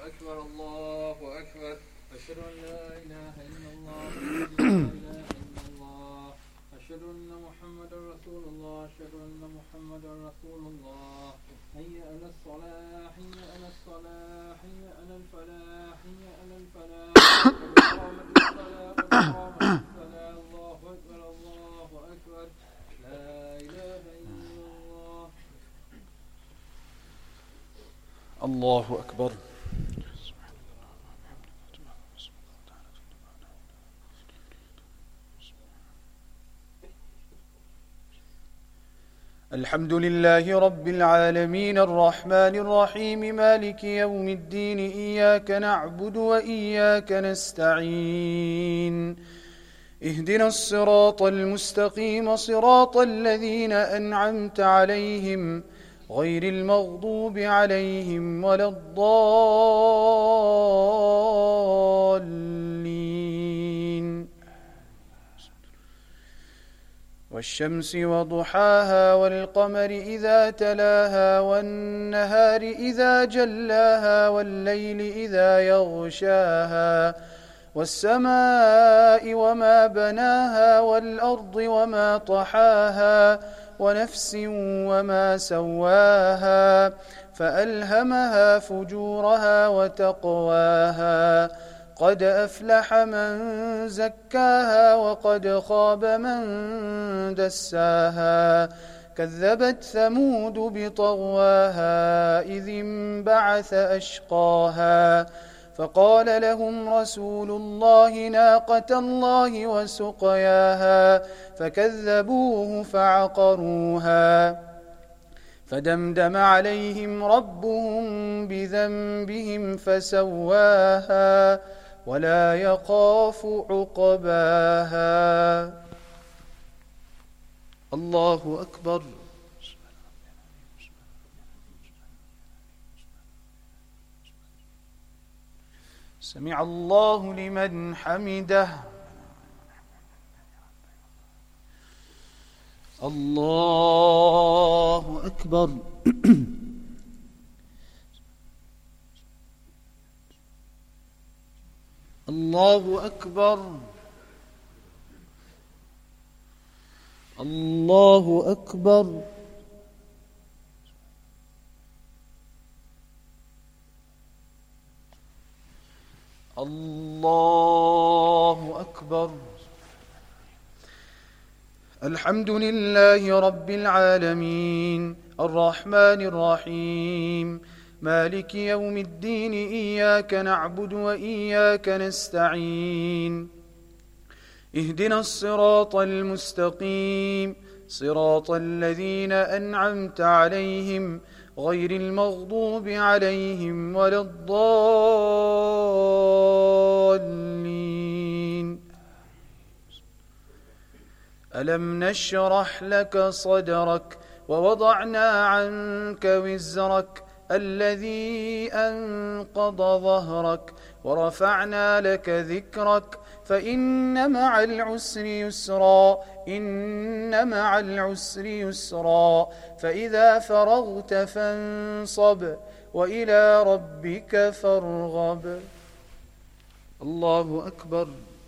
أكبر الله أكبر أشهد أن لا إله إلا الله لا إله إلا الله أشهد أن محمدا رسول الله أشهد أن محمدا رسول الله حي على الصلاة حي على الصلاة حي على الفلاح حي على الفلاح قد قامت الصلاة قد قامت الصلاة الله أكبر الله أكبر لا إله إلا الله. الله أكبر. الحمد لله رب العالمين الرحمن الرحيم مالك يوم الدين إياك نعبد وإياك نستعين اهدنا الصراط المستقيم صراط الذين أنعمت عليهم غير المغضوب عليهم ولا الضالين. والشمس وضحاها والقمر إذا تلاها والنهار إذا جلاها والليل إذا يغشاها والسماء وما بناها والأرض وما طحاها ونفس وما سواها فألهمها فجورها وتقواها قد أفلح من زكاها وقد خاب من دساها كذبت ثمود بطغواها إذ انبعث أشقاها فقال لهم رسول الله ناقة الله وسقياها فكذبوه فعقروها فدمدم عليهم ربهم بذنبهم فسواها ولا يخاف عقباها. الله أكبر. سمع الله لمن حمده. الله أكبر. الله أكبر. الله أكبر. الله أكبر. الحمد لله رب العالمين الرحمن الرحيم مالك يوم الدين إياك نعبد وإياك نستعين اهدنا الصراط المستقيم صراط الذين أنعمت عليهم غير المغضوب عليهم ولا الضالين. ألم نشرح لك صدرك ووضعنا عنك وزرك الذي أنقض ظهرك ورفعنا لك ذكرك فإن مع العسر يسرا إن مع العسر يسرا فإذا فرغت فانصب وإلى ربك فارغب. الله أكبر.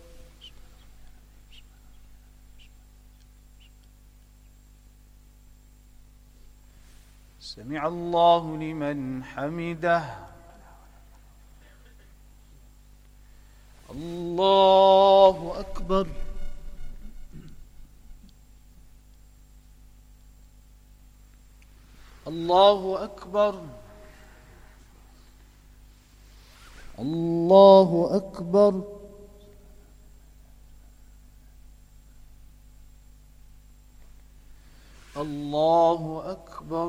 سمع الله لمن حمده. الله أكبر. الله أكبر. الله أكبر. الله أكبر.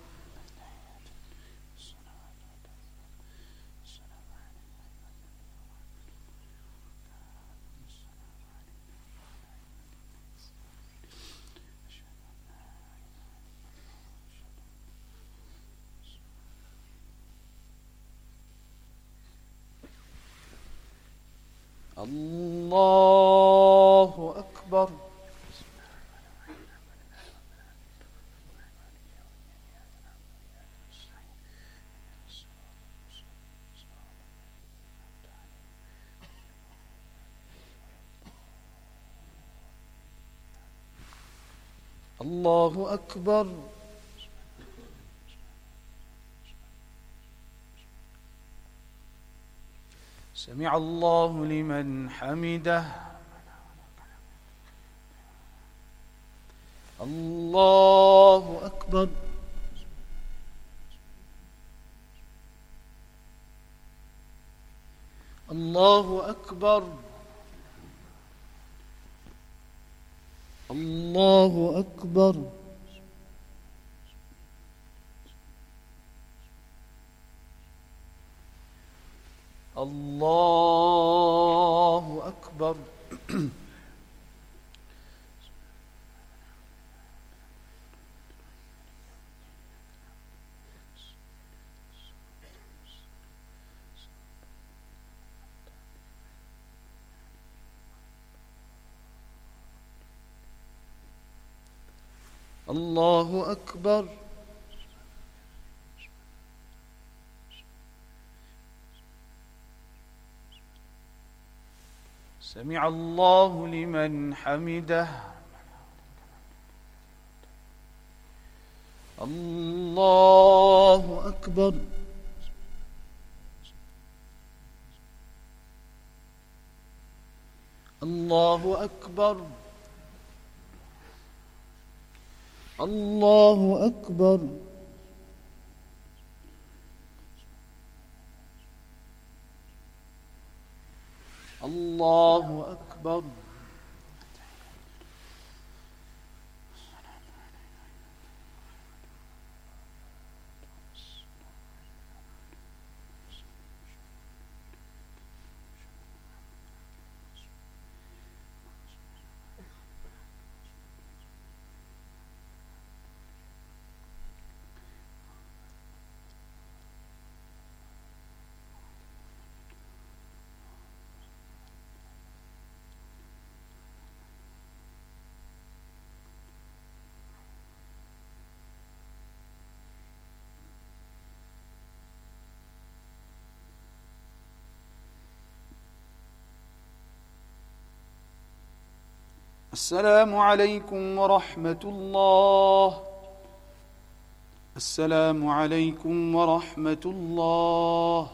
الله أكبر. الله أكبر. سمع الله لمن حمده. الله أكبر. الله أكبر. الله أكبر. الله أكبر. الله أكبر. سمع الله لمن حمده. الله أكبر. الله أكبر. الله أكبر. الله أكبر. السلام عليكم ورحمة الله. السلام عليكم ورحمة الله.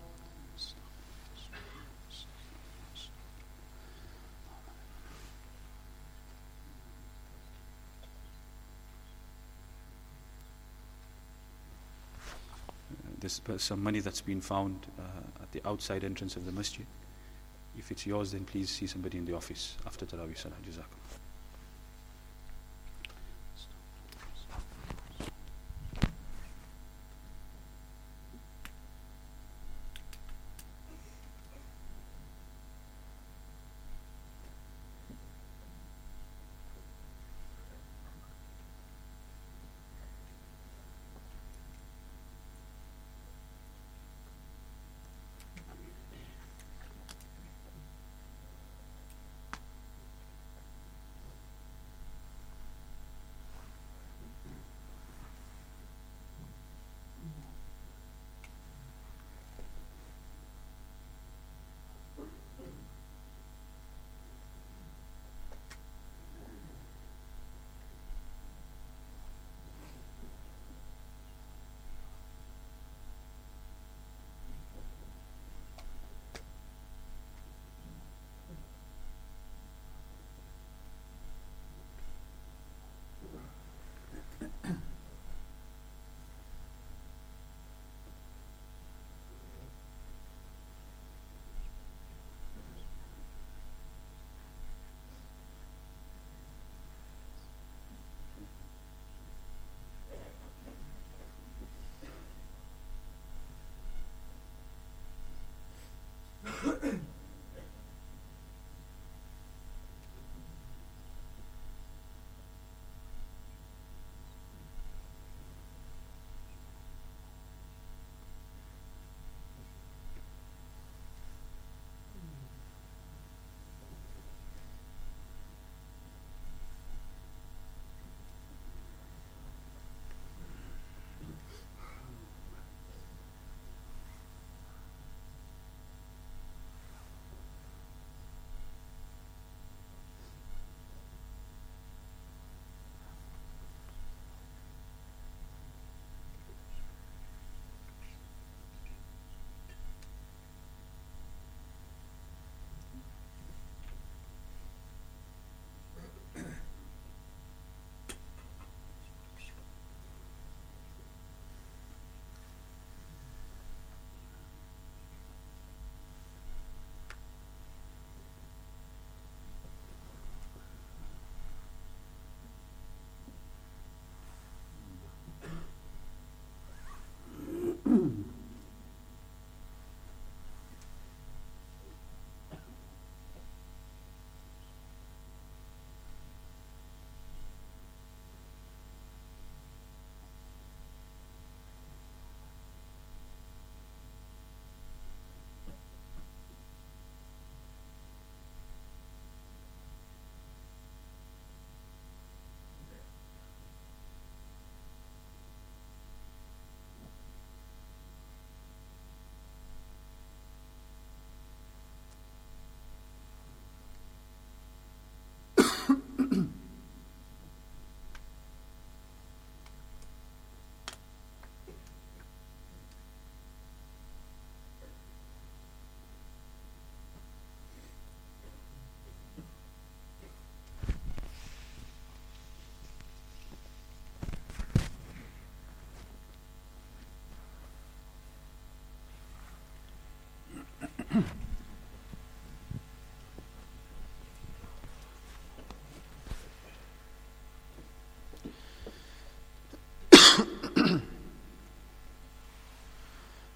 There's some money that's been found at the outside entrance of the masjid. If it's yours, then please see somebody in the office after Tarawih Salah. Jazakum.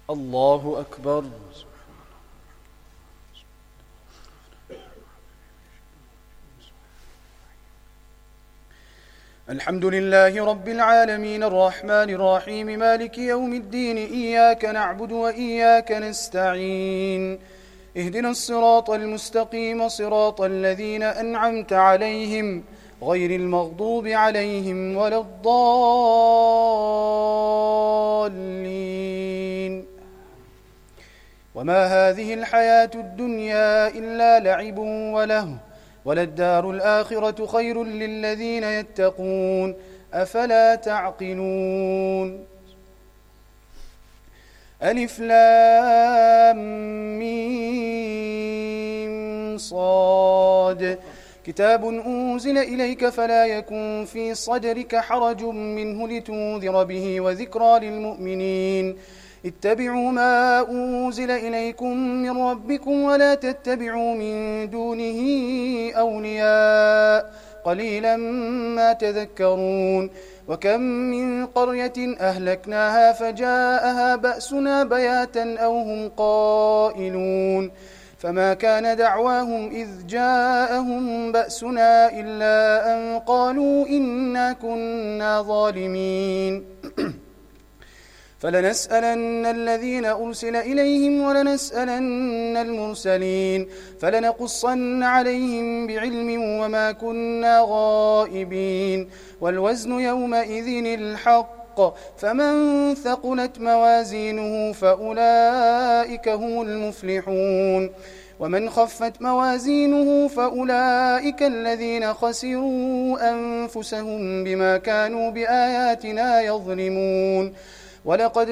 الله أكبر. الحمد لله رب العالمين الرحمن الرحيم مالك يوم الدين إياك نعبد وإياك نستعين اهدنا الصراط المستقيم صراط الذين أنعمت عليهم غير المغضوب عليهم ولا الضالين. وما هذه الحياة الدنيا إلا لعب وله وللدار الآخرة خير للذين يتقون أفلا تعقلون. ألف لام ميم صاد كتاب أنزل إليك فلا يكن في صدرك حرج منه لتنذر به وذكرى للمؤمنين. اتبعوا ما أنزل إليكم من ربكم ولا تتبعوا من دونه أولياء قليلا ما تذكرون. وكم من قرية أهلكناها فجاءها بأسنا بياتا أو هم قائلون فما كان دعواهم إذ جاءهم بأسنا إلا أن قالوا إنا كنا ظالمين. فلنسألن الذين أرسل إليهم ولنسألن المرسلين فلنقصن عليهم بعلم وما كنا غائبين. والوزن يومئذ الحق فمن ثقلت موازينه فأولئك هم المفلحون. ومن خفت موازينه فأولئك الذين خسروا أنفسهم بما كانوا بآياتنا يظلمون. ولقد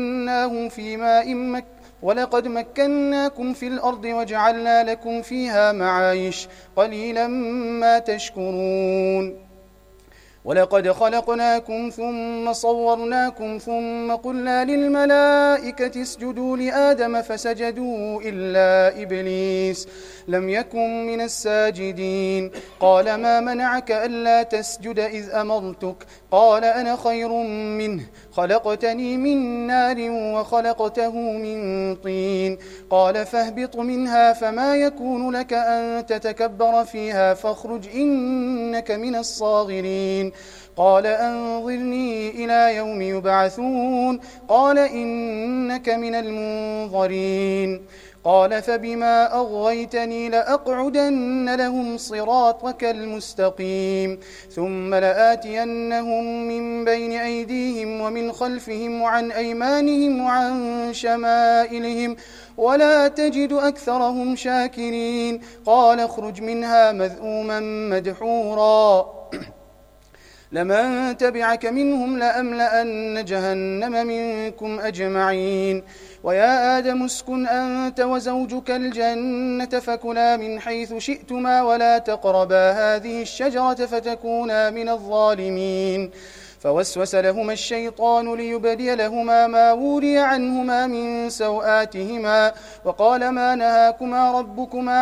مكناكم في الأرض وجعلنا لكم فيها معايش قليلا ما تشكرون. ولقد خلقناكم ثم صورناكم ثم قلنا للملائكة اسجدوا لآدم فسجدوا إلا إبليس لم يكن من الساجدين. قال ما منعك ألا تسجد إذ أمرتك؟ قال أنا خير منه خلقتني من نار وخلقته من طين. قال فاهبط منها فما يكون لك أن تتكبر فيها فاخرج إنك من الصاغرين. قال أنظرني إلى يوم يبعثون. قال إنك من المنظرين. قال فبما أغويتني لأقعدن لهم صراطك المستقيم ثم لآتينهم من بين أيديهم ومن خلفهم وعن أيمانهم وعن شمائلهم ولا تجد أكثرهم شاكرين. قال اخرج منها مذءوما مدحورا لمن تبعك منهم لأملأن جهنم منكم أجمعين. ويا آدم اسكن أنت وزوجك الجنة فكلا من حيث شئتما ولا تقربا هذه الشجرة فتكونا من الظالمين. فوسوس لهما الشيطان ليبدي لهما ما وري عنهما من سوآتهما وقال ما نهاكما ربكما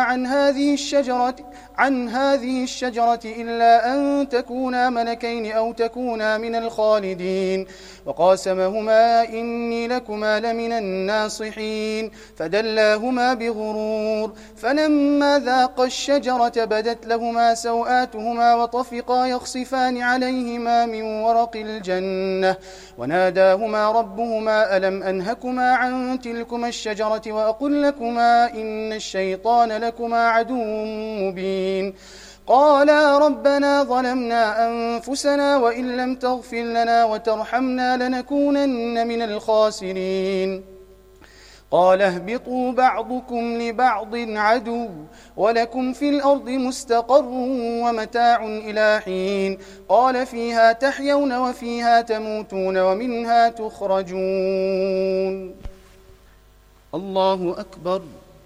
عن هذه الشجرة إلا أن تكونا ملكين أو تكونا من الخالدين. وقاسمهما إني لكما لمن الناصحين فدلاهما بغرور فلما ذاقا الشجرة بدت لهما سوآتهما وطفقا يخصفان عليهما من ورق الجنة وناداهما ربهما ألم أنهكما عن تلكما الشجرة وأقل لكما إن الشيطان لكما عدو مبين. قالا ربنا ظلمنا أنفسنا وإن لم تغفر لنا وترحمنا لنكونن من الخاسرين. قال اهبطوا بعضكم لبعض عدو ولكم في الأرض مستقر ومتاع إلى حين. قال فيها تحيون وفيها تموتون ومنها تخرجون. الله أكبر.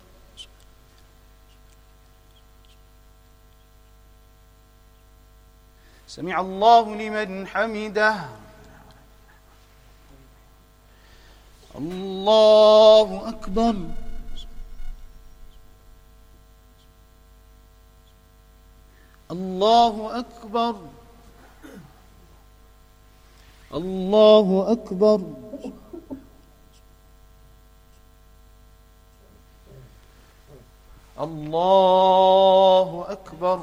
سمع الله لمن حمده. الله أكبر. الله أكبر. الله أكبر. الله أكبر.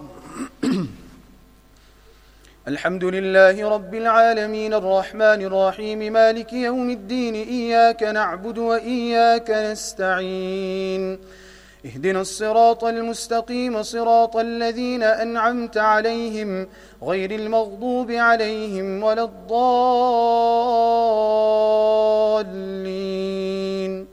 الحمد لله رب العالمين الرحمن الرحيم مالك يوم الدين إياك نعبد وإياك نستعين اهدنا الصراط المستقيم صراط الذين أنعمت عليهم غير المغضوب عليهم ولا الضالين.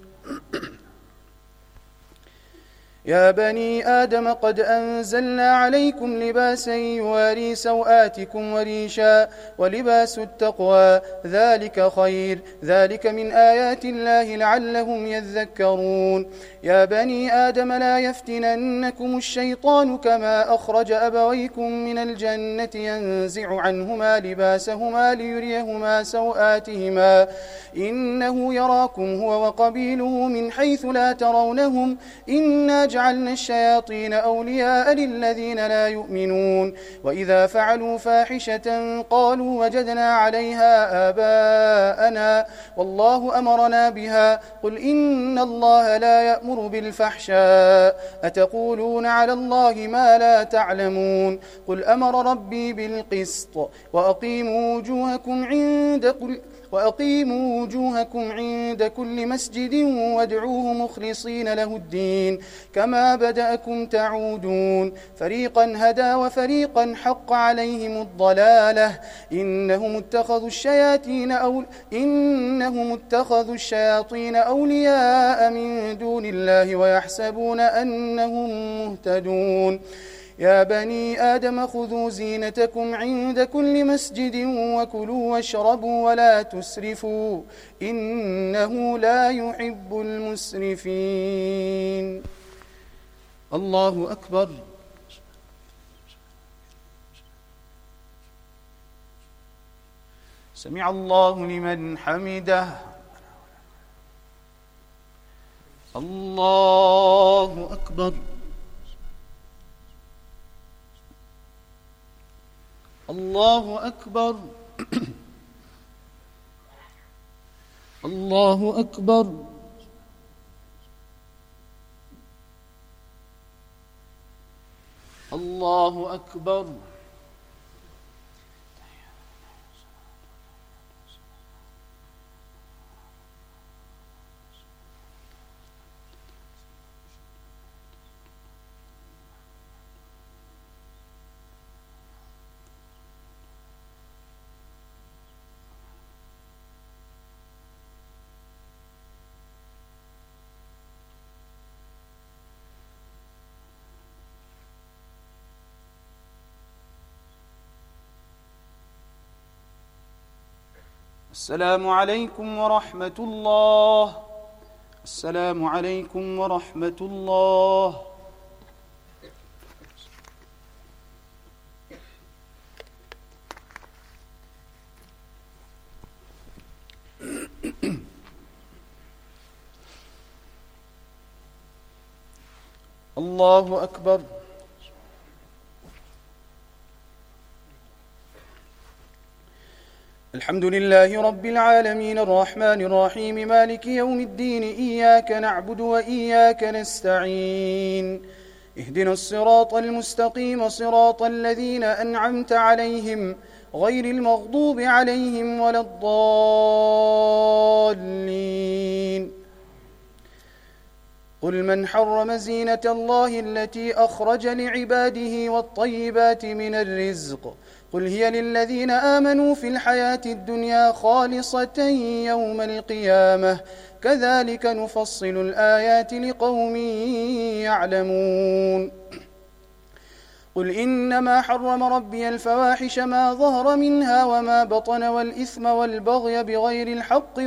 يا بني آدم قد أنزلنا عليكم لباسا يواري سوآتكم وريشا ولباس التقوى ذلك خير ذلك من آيات الله لعلهم يذكرون. يا بني آدم لا يفتننكم الشيطان كما أخرج أبويكم من الجنة ينزع عنهما لباسهما ليريهما سوآتهما إنه يراكم هو وقبيله من حيث لا ترونهم إنا جعلنا الشياطين أولياء للذين لا يؤمنون وإذا فعلوا فاحشة قالوا وجدنا عليها آباءنا والله أمرنا بها قل إن الله لا يأمر بالفحشاء أتقولون على الله ما لا تعلمون قل أمر ربي بالقسط وأقيموا وجوهكم عند كل مسجد وادعوه مخلصين له الدين كما بدأكم تعودون فريقا هدى وفريقا حق عليهم الضلالة إنهم اتخذوا الشياطين أولياء من دون الله ويحسبون أنهم مهتدون. يا بني آدم خذوا زينتكم عند كل مسجد وكلوا واشربوا ولا تسرفوا إنه لا يحب المسرفين. الله أكبر. سمع الله لمن حمده. الله أكبر. الله أكبر. الله أكبر. الله أكبر. السلام عليكم ورحمة الله. السلام عليكم ورحمة الله. الله أكبر. الحمد لله رب العالمين الرحمن الرحيم مالك يوم الدين إياك نعبد وإياك نستعين اهدنا الصراط المستقيم صراط الذين أنعمت عليهم غير المغضوب عليهم ولا الضالين. قل من حرم زينة الله التي أخرج لعباده والطيبات من الرزق قل هي للذين آمنوا في الحياة الدنيا خالصة يوم القيامة كذلك نفصل الآيات لقوم يعلمون. قل إنما حرم ربي الفواحش ما ظهر منها وما بطن والإثم والبغي بغير الحق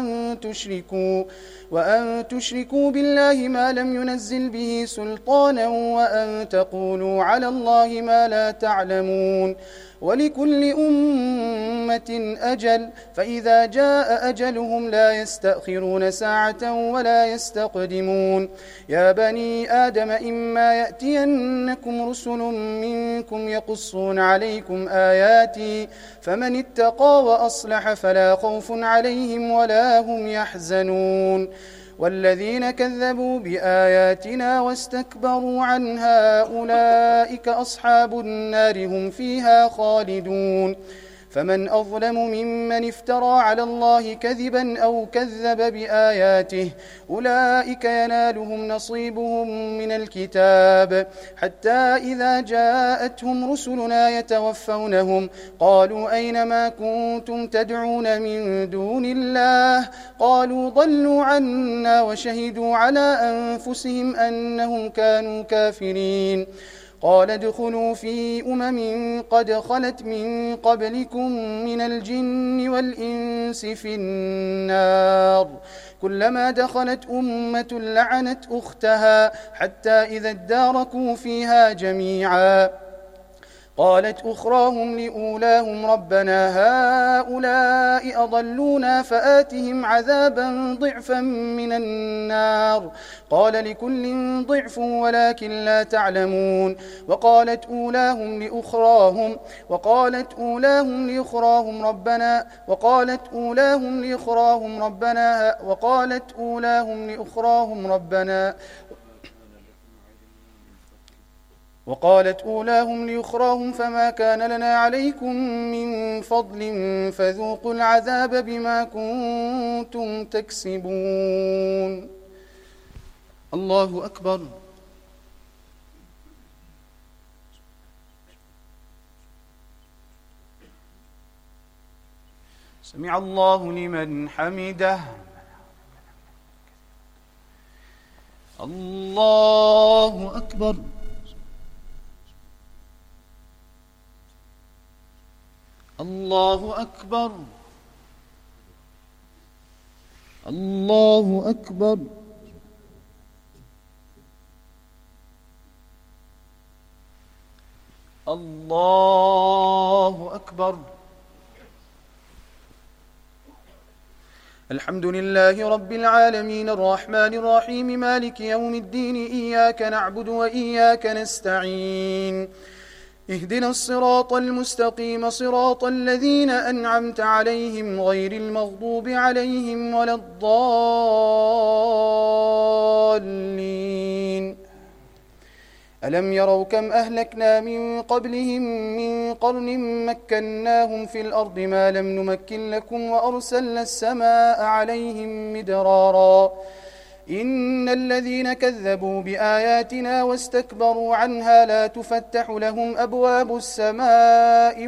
وأن تشركوا بالله ما لم ينزل به سلطانا وأن تقولوا على الله ما لا تعلمون. ولكل أمة أجل فإذا جاء أجلهم لا يستأخرون ساعة ولا يستقدمون. يا بني آدم إما يأتينكم رسل منكم يقصون عليكم آياتي فمن اتقى وأصلح فلا خوف عليهم ولا هم يحزنون. والذين كذبوا بآياتنا واستكبروا عنها أولئك أصحاب النار هم فيها خالدون فمن أظلم ممن افترى على الله كذبا أو كذب بآياته أولئك ينالهم نصيبهم من الكتاب حتى إذا جاءتهم رسلنا يتوفونهم قالوا أين ما كنتم تدعون من دون الله قالوا ضلوا عنا وشهدوا على أنفسهم أنهم كانوا كافرين قال ادخلوا في قد خلت من قبلكم من الجن والإنس في النار كلما دخلت أمة لعنت أختها حتى إذا اداركوا فيها جميعا قالت أخراهم لأولاهم ربنا هؤلاء أضلونا فآتهم عذابا ضعفا من النار قال لكل ضعف ولكن لا تعلمون وقالت أولاهم لأخراهم فما كان لنا عليكم من فضل فذوقوا العذاب بما كنتم تكسبون. الله أكبر. سمع الله لمن حمده. الله أكبر. الله أكبر. الله أكبر. الله أكبر. الحمد لله رب العالمين الرحمن الرحيم مالك يوم الدين إياك نعبد وإياك نستعين اهدنا الصراط المستقيم صراط الذين أنعمت عليهم غير المغضوب عليهم ولا الضالين. ألم يروا كم أهلكنا من قبلهم من قرن مكناهم في الأرض ما لم نمكن لكم وأرسلنا السماء عليهم مدرارا إن الذين كذبوا بآياتنا واستكبروا عنها لا تفتح لهم أبواب السماء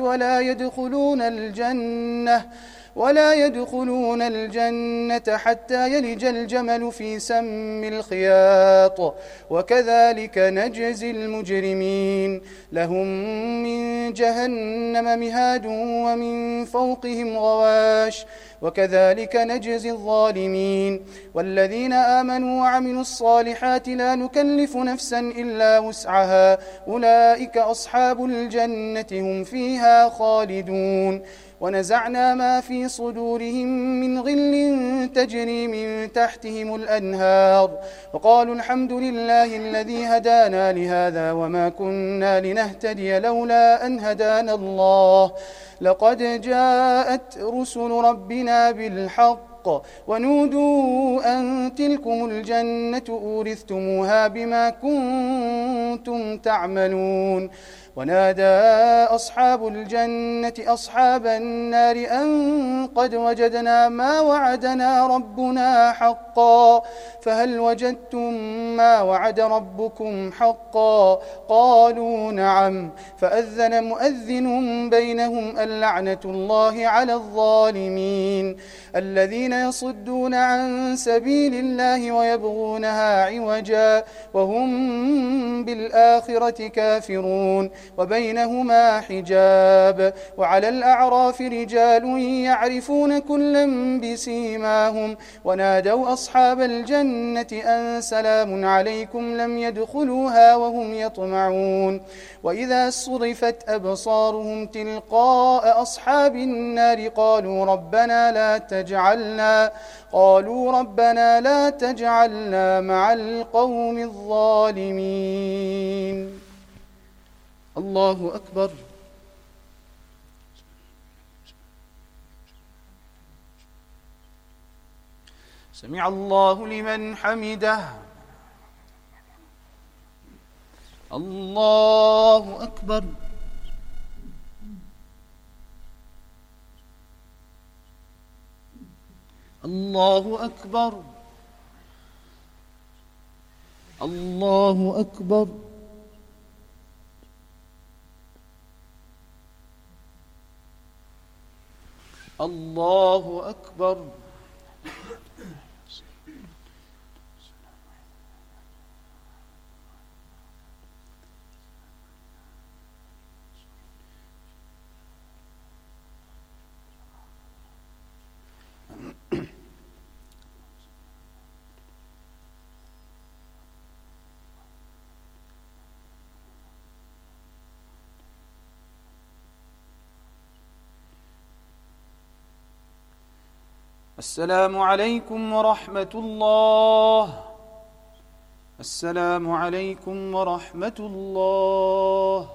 ولا يدخلون الجنة حتى يلج الجمل في سم الخياط وكذلك نجزي المجرمين لهم من جهنم مهاد ومن فوقهم غواش وكذلك نجزي الظالمين. والذين آمنوا وعملوا الصالحات لا نكلف نفسا إلا وسعها أولئك أصحاب الجنة هم فيها خالدون. ونزعنا ما في صدورهم من غل تجري من تحتهم الأنهار وقالوا الحمد لله الذي هدانا لهذا وما كنا لنهتدي لولا أن هدانا الله لقد جاءت رسل ربنا بالحق ونودوا أن تلكم الجنة أورثتموها بما كنتم تعملون. ونادى أصحاب الجنة أصحاب النار أن قد وجدنا ما وعدنا ربنا حقا فهل وجدتم ما وعد ربكم حقا قالوا نعم فأذن مؤذن بينهم اللعنة الله على الظالمين الذين يصدون عن سبيل الله ويبغونها عوجا وهم بالآخرة كافرون وبينهما حجاب. وعلى الأعراف رجال يعرفون كلا بسيماهم ونادوا أصحاب الجنة أن سلام عليكم لم يدخلوها وهم يطمعون. وإذا صرفت أبصارهم تلقاء أصحاب النار قالوا ربنا لا تجعلنا مع القوم الظالمين. الله أكبر. سمع الله لمن حمده. الله أكبر. الله أكبر. الله أكبر. الله أكبر. السلام عليكم ورحمة الله. السلام عليكم ورحمة الله.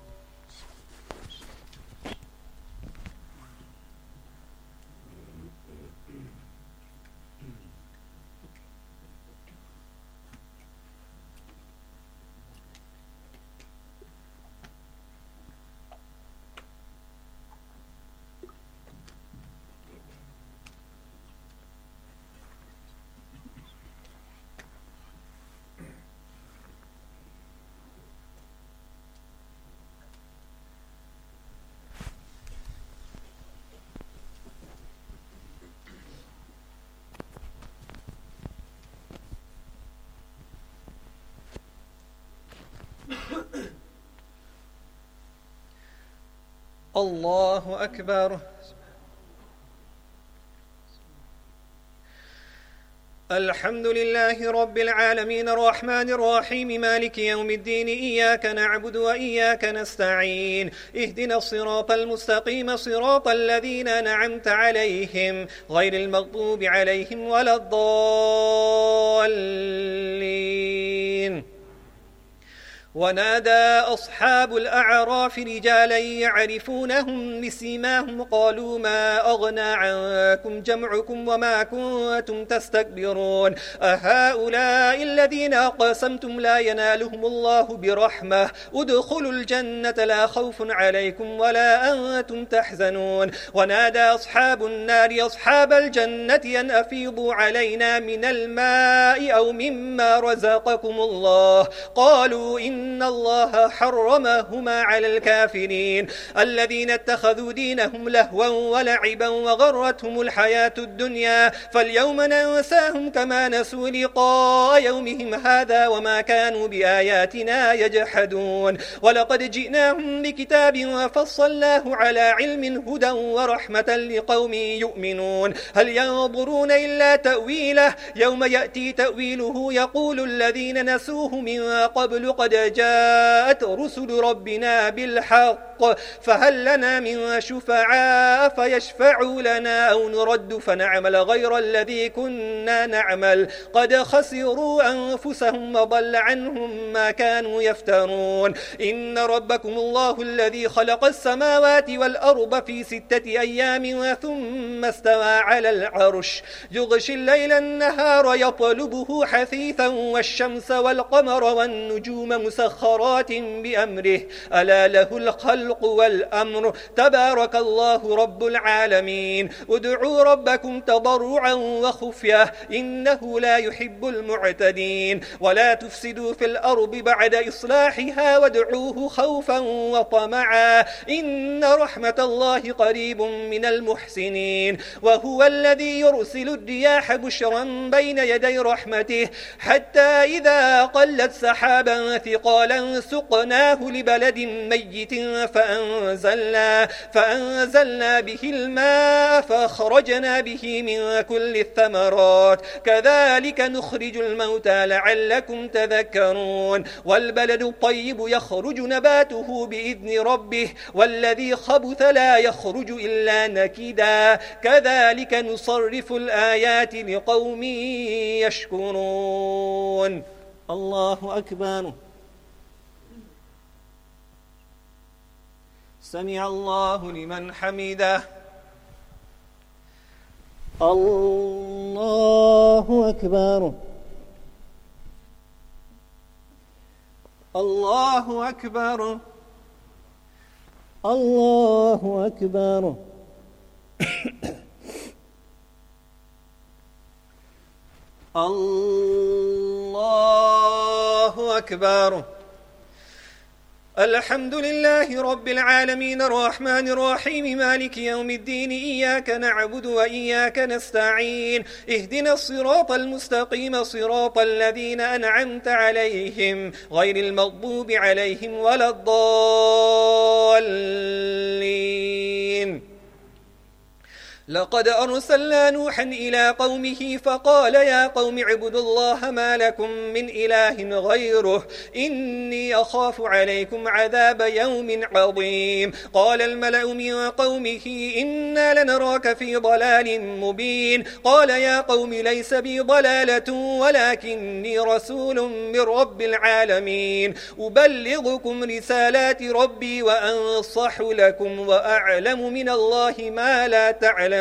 الله أكبر. الحمد لله رب العالمين الرحمن الرحيم مالك يوم الدين إياك نعبد وإياك نستعين اهدنا الصراط المستقيم صراط الذين أنعمت عليهم غير المغضوب عليهم ولا الضالين. ونادى أصحاب الأعراف رجالا يعرفونهم بسيماهم قالوا ما أغنى عنكم جمعكم وما كنتم تستكبرون أهؤلاء الذين أقسمتم لا ينالهم الله برحمة ادخلوا الجنة لا خوف عليكم ولا أنتم تحزنون. ونادى أصحاب النار أصحاب الجنة أن أفيضوا علينا من الماء أو مما رزقكم الله قالوا إن الله حرمهما على الكافرين الذين اتخذوا دينهم لهوا ولعبا وغرتهم الحياة الدنيا فاليوم ننساهم كما نسوا لقاء يومهم هذا وما كانوا بآياتنا يجحدون. ولقد جئناهم بكتاب وفصلناه على علم هدى ورحمة لقوم يؤمنون هل ينظرون إلا تأويله يوم يأتي تأويله يقول الذين نسوه من قبل قد جاءت رسل ربنا بالحق فهل لنا من شفعاء فيشفعوا لنا أو نرد فنعمل غير الذي كنا نعمل قد خسروا أنفسهم وضل عنهم ما كانوا يفترون. إن ربكم الله الذي خلق السماوات والأرض في 6 أيام ثم استوى على العرش يغشي الليل النهار يطلبه حثيثا والشمس والقمر والنجوم مسخرات بأمره ألا له الخلق والأمر تبارك الله رب العالمين. ادعوا ربكم تضرعا وخفية إنه لا يحب المعتدين ولا تفسدوا في الأرض بعد إصلاحها وادعوه خوفا وطمعا إن رحمة الله قريب من المحسنين. وهو الذي يرسل الرياح بشرا بين يدي رحمته حتى إذا قلت سحابا ثقالا سقناه لبلد ميت فأنزلنا به الماء فأخرجنا به من كل الثمرات كذلك نخرج الموتى لعلكم تذكرون. والبلد الطيب يخرج نباته بإذن ربه والذي خبث لا يخرج إلا نكدا كذلك نصرف الآيات لقوم يشكرون. الله أكبر. سمع الله لمن حمده. الله الله أكبر الله أكبر الله أكبر الله أكبر. الحمد لله رب العالمين الرحمن الرحيم مالك يوم الدين إياك نعبد وإياك نستعين اهدنا الصراط المستقيم صراط الذين أنعمت عليهم غير المغضوب عليهم ولا الضالين. لقد أرسلنا نوحا إلى قومه فقال يا قوم اعبدوا الله ما لكم من إله غيره إني أخاف عليكم عذاب يوم عظيم. قال الملأ من قومه إنا لنراك في ضلال مبين. قال يا قوم ليس بي ضلالة ولكني رسول من رب العالمين أبلغكم رسالات ربي وأنصح لكم وأعلم من الله ما لا تعلمون.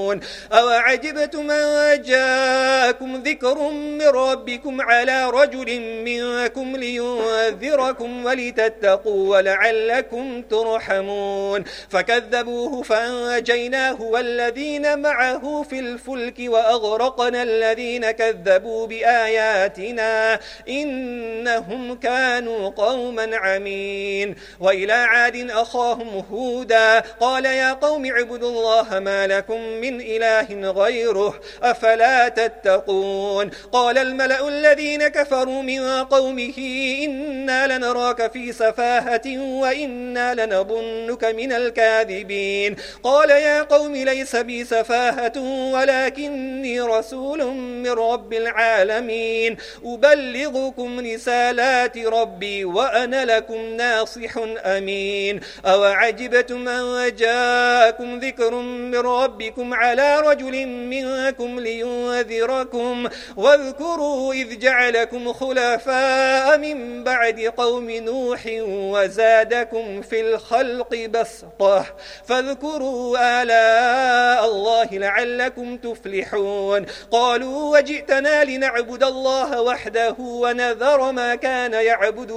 أوعجبتم أن جاءكم ذكر من ربكم على رجل منكم لينذركم ولتتقوا ولعلكم ترحمون. فكذبوه فأنجيناه والذين معه في الفلك وأغرقنا الذين كذبوا بآياتنا إنهم كانوا قوما عمين. وإلى عاد أخاهم هودا قال يا قوم اعبدوا الله ما لكم من إله غيره أفلا تتقون. قال الملأ الذين كفروا من قومه إنا لنراك في سفاهة وإنا لنظنك من الكاذبين. قال يا قوم ليس بي سفاهة ولكني رسول من رب العالمين أبلغكم رسالات ربي وأنا لكم ناصح أمين. أوعجبتم أن جاءكم ذكر من ربكم على رجل منكم لينذركم واذكروا إذ جعلكم خلفاء من بعد قوم نوح وزادكم في الخلق بسطة فاذكروا آلاء الله لعلكم تفلحون. قالوا وجئتنا لنعبد الله وحده ونذر ما كان يعبد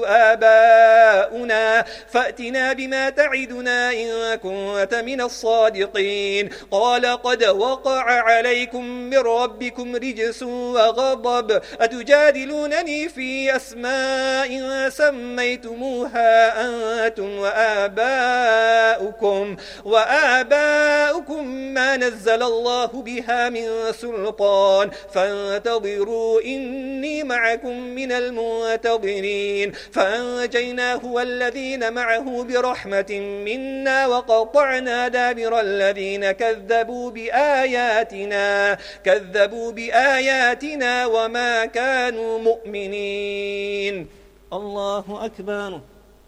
آباؤنا فأتنا بما تعدنا إن كنت من الصادقين. قال قد وقع عليكم من ربكم رجس وغضب أتجادلونني في أسماء سميتموها أنتم وآباؤكم ما نزل الله بها من سلطان فانتظروا إني معكم من المنتظرين. فأنجيناه والذين معه برحمة منا وقطعنا دابر الذين كذبوا بآياتنا وما كانوا مؤمنين. الله أكبر.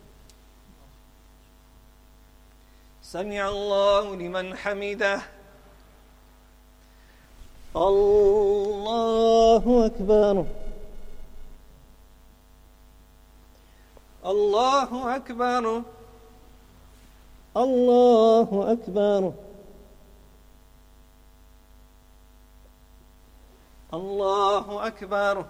سمع الله لمن حمده. الله أكبر. الله أكبر. الله أكبر. الله أكبر.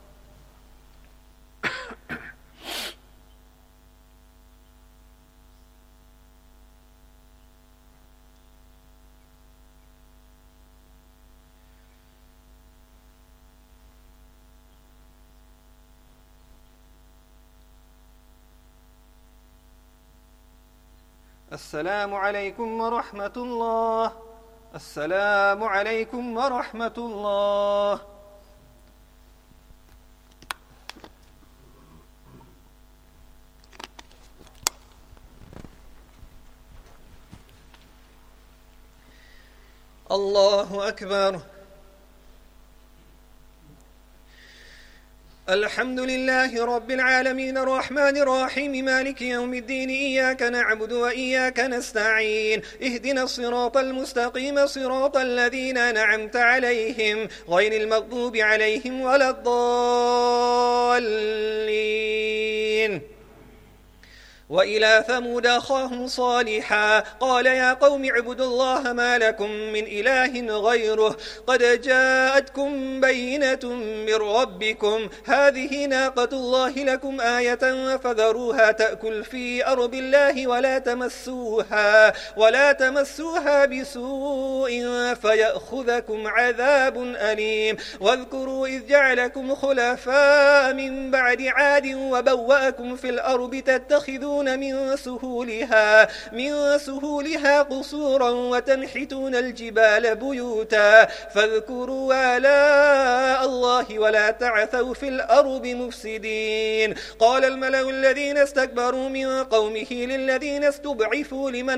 السلام عليكم ورحمة الله. السلام عليكم ورحمة الله. الله أكبر. الحمد لله رب العالمين الرحمن الرحيم مالك يوم الدين إياك نعبد وإياك نستعين اهدنا الصراط المستقيم صراط الذين أنعمت عليهم غير المغضوب عليهم ولا الضالين. وإلى ثمود أخاهم صالحا قال يا قوم اعبدوا الله ما لكم من إله غيره قد جاءتكم بينة من ربكم هذه ناقة الله لكم آية فذروها تأكل في أرض الله ولا تمسوها بسوء فيأخذكم عذاب أليم واذكروا إذ جعلكم خلفاء من بعد عاد وبوأكم في الأرض تتخذون من سهولها قصورا وتنحتون الجبال بيوتا فاذكروا آلاء الله ولا تعثوا في الأرض مفسدين قال الملأ الذين استكبروا من قومه للذين استضعفوا لمن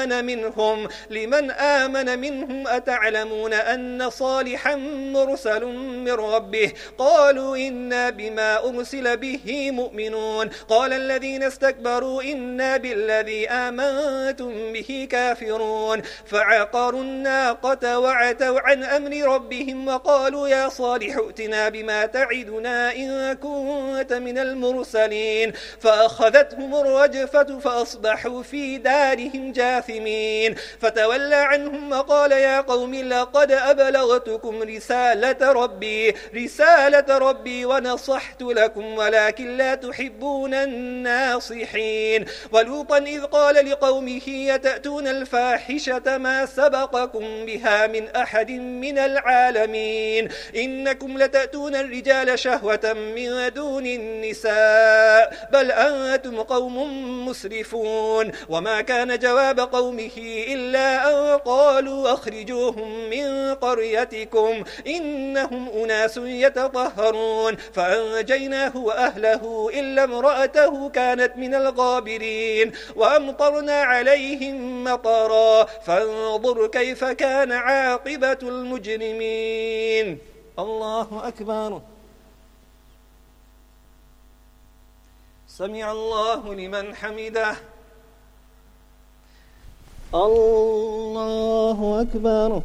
آمن منهم أتعلمون أن صالحا مرسل من ربه قالوا إنا بما أرسل به مؤمنون قال الذين استكبروا إنا بالذي آمنتم به كافرون فعقروا الناقة وعتوا عن أمر ربهم وقالوا يا صالح ائتنا بما تعدنا إن كنت من المرسلين فأخذتهم الرجفة فأصبحوا في دارهم جاثمين فتولى عنهم وقال يا قوم لقد أبلغتكم رسالة ربي ونصحت لكم ولكن لا تحبون الناصحين ولوطا إذ قال لقومه يتأتون الفاحشة ما سبقكم بها من أحد من العالمين إنكم لتأتون الرجال شهوة من دون النساء بل أنتم قوم مسرفون وما كان جواب قومه إلا أن قالوا أخرجوهم من قريتكم إنهم أناس يتطهرون فأنجيناه وأهله إلا امرأته كانت من الغابرين وأمطرنا عليهم مطرا فانظر كيف كان عاقبة المجرمين الله أكبر سمع الله لمن حمده الله أكبر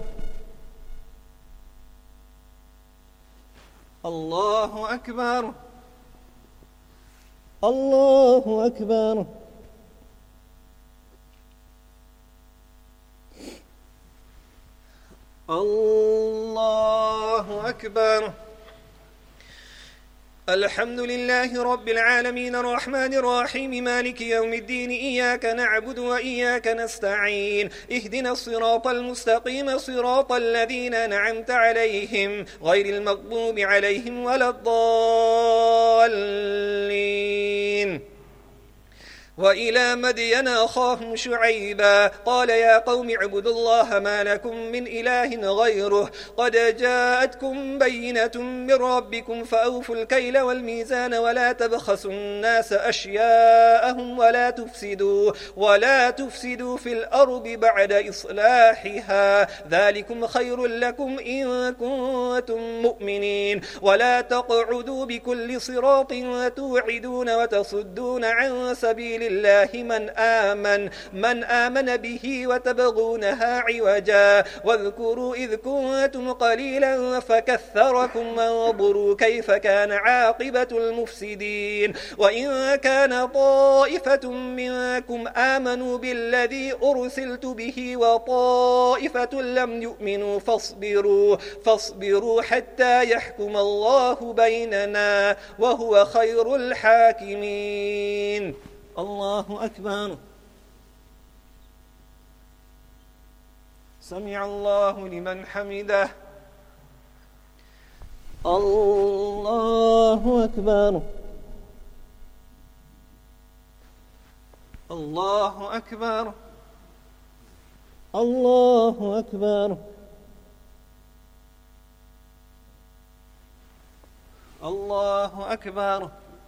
الله أكبر الله أكبر الله أكبر الحمد لله رب العالمين الرحمن الرحيم مالك يوم الدين إياك نعبد وإياك نستعين اهدنا الصراط المستقيم صراط الذين أنعمت عليهم غير المغضوب عليهم ولا الضالين وإلى مدين أخاهم شعيبا قال يا قوم اعبدوا الله ما لكم من إله غيره قد جاءتكم بينة من ربكم فأوفوا الكيل والميزان ولا تبخسوا الناس أشياءهم ولا تفسدوا في الأرض بعد إصلاحها ذلكم خير لكم إن كنتم مؤمنين ولا تقعدوا بكل صراط توعدون وتصدون عن سبيل الله من آمن به وتبغونها عوجا واذكروا إذ كنتم قليلا فكثركم وانظروا كيف كان عاقبة المفسدين وإن كان طائفة منكم آمنوا بالذي أرسلت به وطائفة لم يؤمنوا فاصبروا حتى يحكم الله بيننا وهو خير الحاكمين الله أكبر سمع الله لمن حمده الله أكبر الله أكبر الله أكبر الله أكبر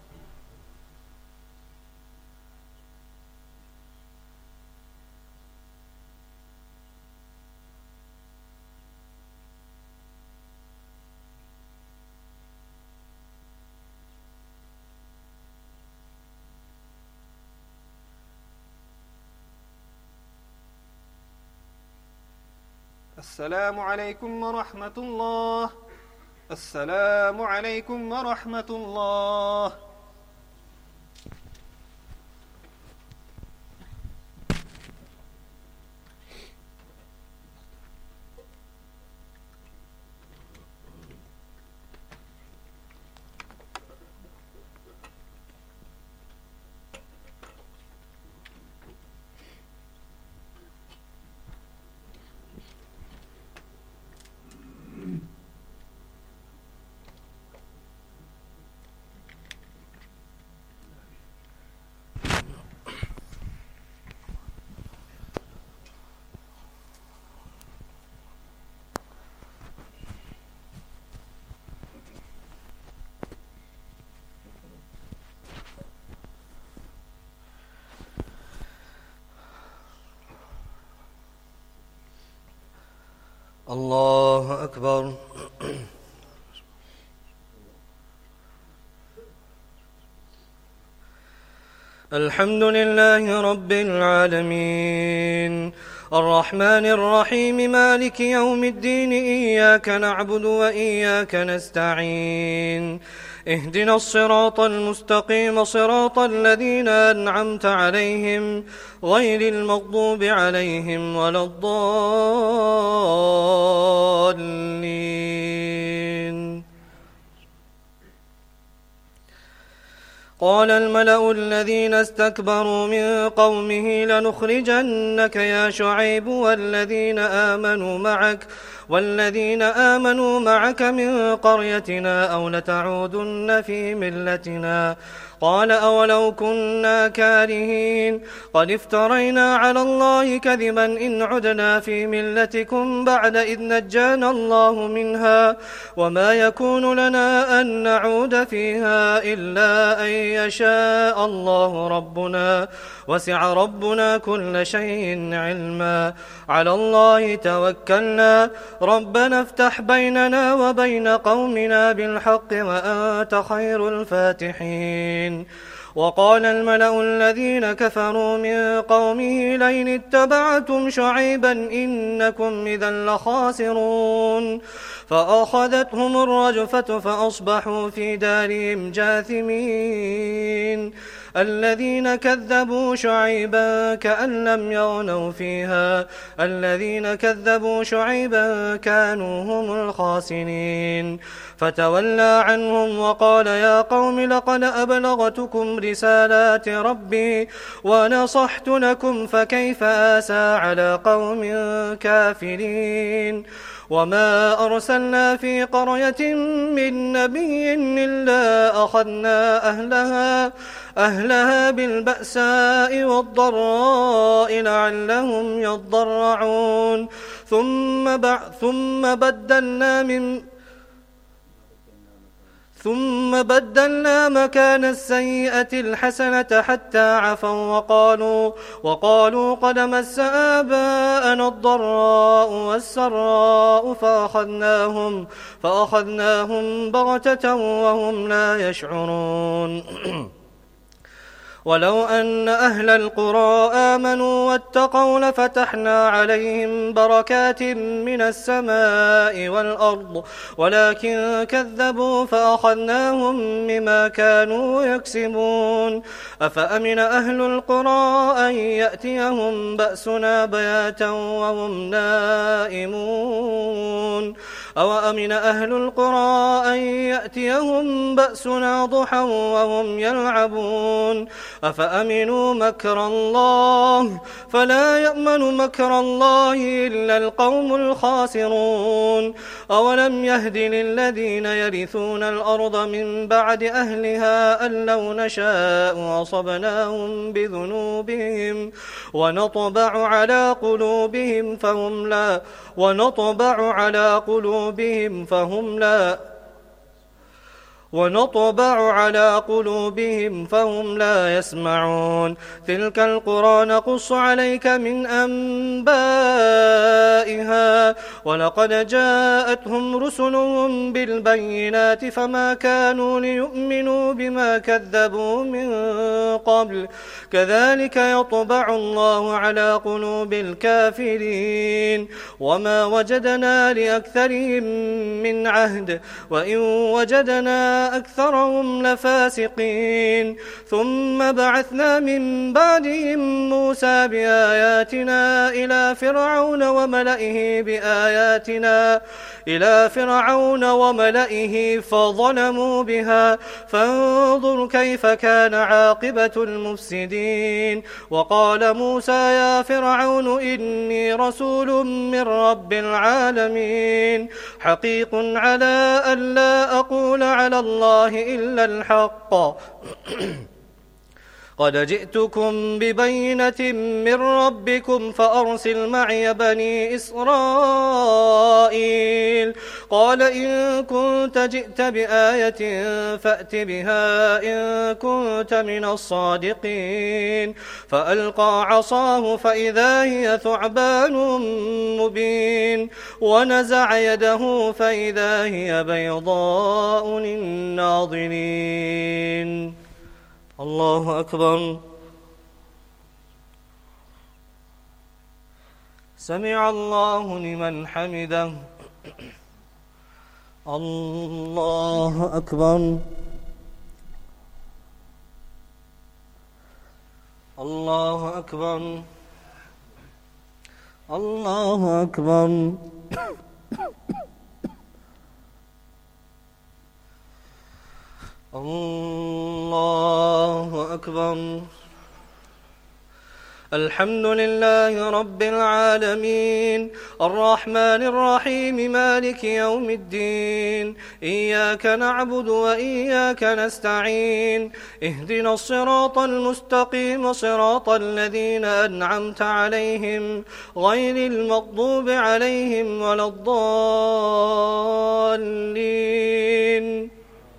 السلام عليكم ورحمة الله السلام عليكم ورحمة الله الله أكبر. الحمد لله رب العالمين الرحمن الرحيم مالك يوم الدين إياك نعبد وإياك نستعين اهدنا الصراط المستقيم صراط الذين أنعمت عليهم غير المغضوب عليهم ولا الضالين. قال الملأ الذين استكبروا من قومه لنخرجنك يا شعيب والذين آمنوا معك من قريتنا أو لتعودن في ملتنا. قال أولو كنا كارهين قد افترينا على الله كذبا إن عدنا في ملتكم بعد إذ نجانا الله منها وما يكون لنا أن نعود فيها إلا أن يشاء الله ربنا وسع ربنا كل شيء علما. على الله توكلنا ربنا افتح بيننا وبين قومنا بالحق وأنت خير الفاتحين. وقال الملأ الذين كفروا من قومه لئن اتبعتم شعيبا إنكم إذا لخاسرون. فأخذتهم الرجفة فأصبحوا في دارهم جاثمين. الذين كذبوا شعيبا كأن لم يغنوا فيها الذين كذبوا شعيبا كانوا هم الخاسرين. فتولى عنهم وقال يا قوم لقد أبلغتكم رسالات ربي ونصحت لكم فكيف آسى على قوم كافرين. وما أرسلنا في قرية من نبي إلا أخذنا أهلها بالبأساء والضراء لعلهم يضرعون. ثم بدلنا مكان السيئة الحسنة حتى عفوا وقالوا قد مس آباءنا الضراء والسراء فأخذناهم بغتة وهم لا يشعرون. ولو أن أهل القرى آمنوا واتقوا لفتحنا عليهم بركات من السماء والأرض ولكن كذبوا فأخذناهم بما كانوا يكسبون. أفأمن أهل القرى أن يأتيهم بأسنا بياتا وهم نائمون أو أمن أهل القرى أن يأتيهم بأسنا ضحى وهم يلعبون. أفأمنوا مكر الله فلا يأمن مكر الله إلا القوم الخاسرون. أولم يهد للذين يرثون الأرض من بعد أهلها أن لو نشاء أصبناهم بذنوبهم ونطبع على قلوبهم فهم لا يسمعون. تلك القرى نقص عليك من أنبائها ولقد جاءتهم رسلهم بالبينات فما كانوا ليؤمنوا بما كذبوا من قبل كذلك يطبع الله على قلوب الكافرين. وما وجدنا لأكثرهم من عهد وإن وجدنا أكثرهم لفاسقين. ثم بعثنا من بعدهم موسى بآياتنا إلى فرعون وملئه فظلموا بها فانظر كيف كان عاقبة المفسدين. وقال موسى يا فرعون إني رسول من رب العالمين حقيق على ألا أقول على الله إلا الحق قد جئتكم ببينة من ربكم فأرسل معي بني إسرائيل. قال إن كنت جئت بآية فأت بها إن كنت من الصادقين. فألقى عصاه فإذا هي ثعبان مبين ونزع يده فإذا هي بيضاء للناظرين. الله أكبر. سمع الله لمن حمده. الله أكبر. الله أكبر. الله أكبر. الله أكبر. الحمد لله رب العالمين الرحمن الرحيم مالك يوم الدين إياك نعبد وإياك نستعين اهدنا الصراط المستقيم صراط الذين أنعمت عليهم غير المغضوب عليهم ولا الضالين.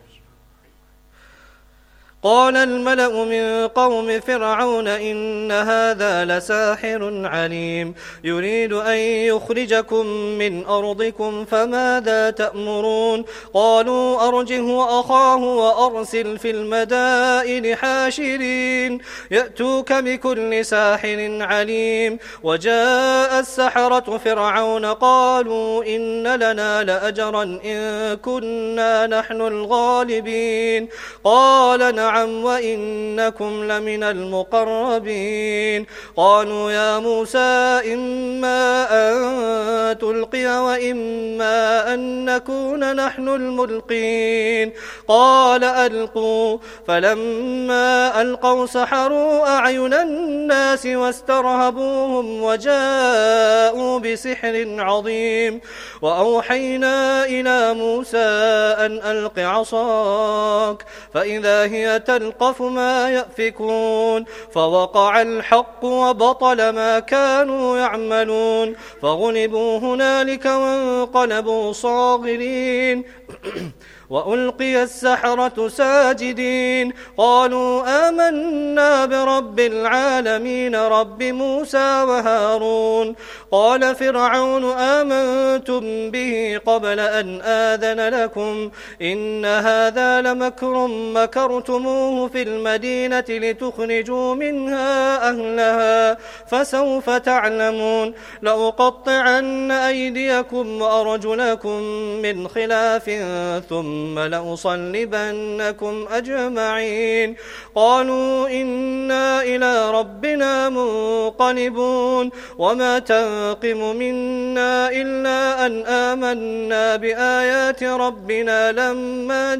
قال الملأ من قوم فرعون إن هذا لساحر عليم يريد أن يخرجكم من أرضكم فماذا تأمرون. قالوا أرجه وأخاه وأرسل في المدائن حاشرين يأتوك بكل ساحر عليم. وجاء السحرة فرعون قالوا إن لنا لأجرا إن كنا نحن الغالبين. قال نعم وإنكم لمن المقربين. قالوا يا موسى إما أن تلقي وإما أن نكون نحن الملقين. قال ألقوا. فلما ألقوا سحروا أعين الناس واسترهبوهم وجاءوا بسحر عظيم. وأوحينا إلى موسى أن ألق عصاك فإذا هي تلقف ما يأفكون. فوقع الحق وبطل ما كانوا يعملون فغلبوا هنالك وانقلبوا صاغرين. وألقي السحرة ساجدين قالوا آمنا برب العالمين رب موسى وهارون. قال فرعون آمنتم به قبل أن آذن لكم إن هذا لمكر مكرتموه في المدينة لتخرجوا منها أهلها فسوف تعلمون. لأقطعن أيديكم وأرجلكم من خلاف ثم لأصلبنكم أجمعين. قالوا إنا إلى ربنا منقلبون. وما تنقم منا إلا أن آمنا بآيات ربنا لما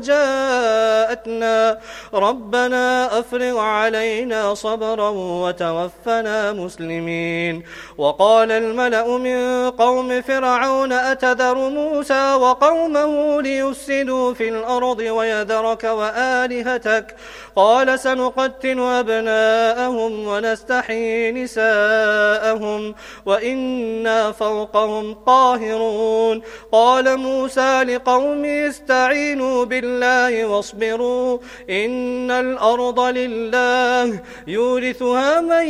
جاءتنا ربنا أفرغ علينا صبرا وتوفنا مسلمين. وقال الملأ من قوم فرعون أتذر موسى وقومه ليفسدوا في الأرض ويذرك وآلهتك قال سنقتل أبناءهم ونستحيي نساءهم وإنا فوقهم قاهرون. قال موسى لقومه استعينوا بالله واصبروا إن الأرض لله يورثها من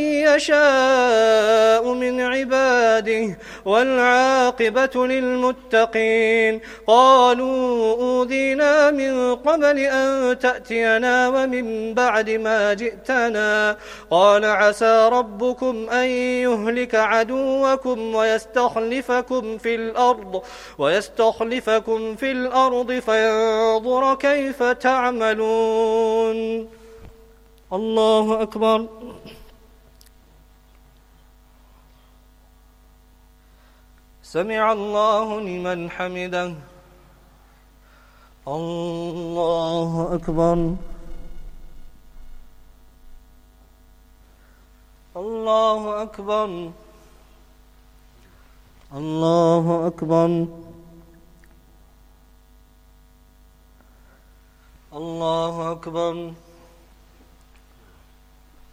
يشاء من عباده والعاقبة للمتقين. قالوا أوذينا من قبل أن تأتينا ومن بعد ما جئتنا. قال عسى ربكم أن يهلك عدوكم ويستخلفكم في الأرض فينظر كيف تعملون. الله أكبر. سمع الله لمن حمده. الله أكبر. الله أكبر. الله أكبر. الله أكبر.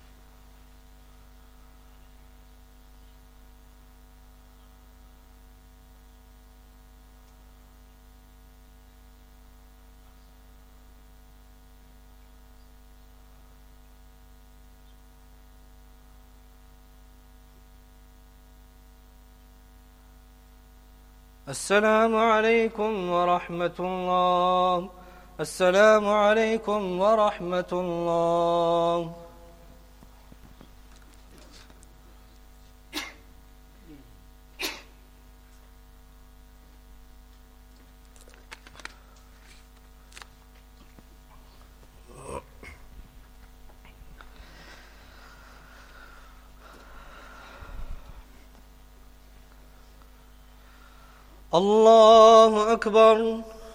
السلام عليكم ورحمة الله. السلام عليكم ورحمة الله. الله أكبر.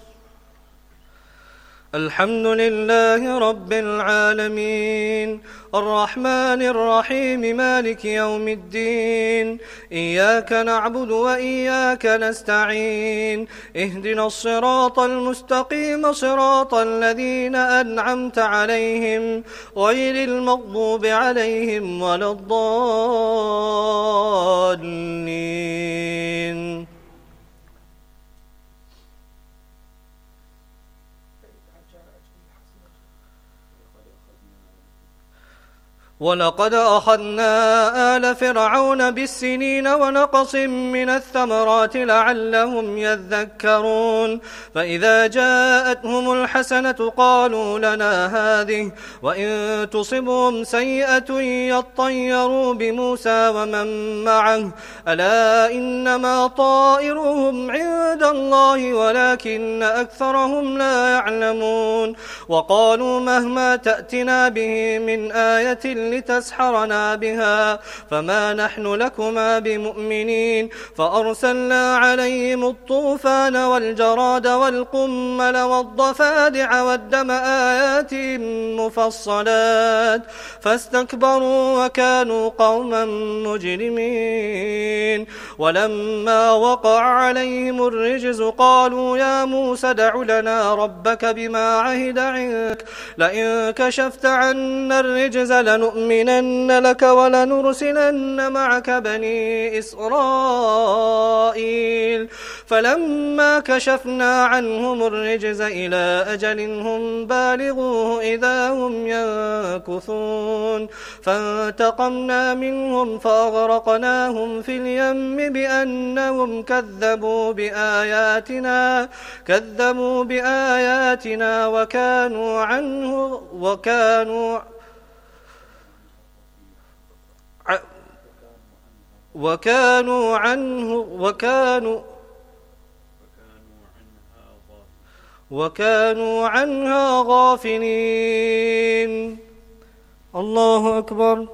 الحمد لله رب العالمين الرحمن الرحيم مالك يوم الدين إياك نعبد وإياك نستعين اهدنا الصراط المستقيم صراط الذين أنعمت عليهم غير المغضوب عليهم ولا الضالين. ولقد أخذنا آل فرعون بالسنين ونقص من الثمرات لعلهم يذكرون فإذا جاءتهم الحسنة قالوا لنا هذه وإن تصبهم سيئة يطيروا بموسى ومن معه ألا إنما طائرهم عند الله ولكن أكثرهم لا يعلمون وقالوا مهما تأتنا به من آية لتسحرنا بها فما نحن لكما بمؤمنين فأرسلنا عليهم الطوفان والجراد والقمل والضفادع والدم آيات مفصلات فاستكبروا وكانوا قوما مجرمين ولما وقع عليهم الرجز قالوا يا موسى ادع لنا ربك بما عهد عندك لئن كشفت عنا الرجز لنؤمنن لك ولنرسلن معك بني إسرائيل فلما كشفنا عنهم الرجز إلى أجل هم بالغوه إذا هم ينكثون فانتقمنا منهم فأغرقناهم في اليم بأنهم كذبوا بآياتنا وكانوا عنها غافلين. الله أكبر.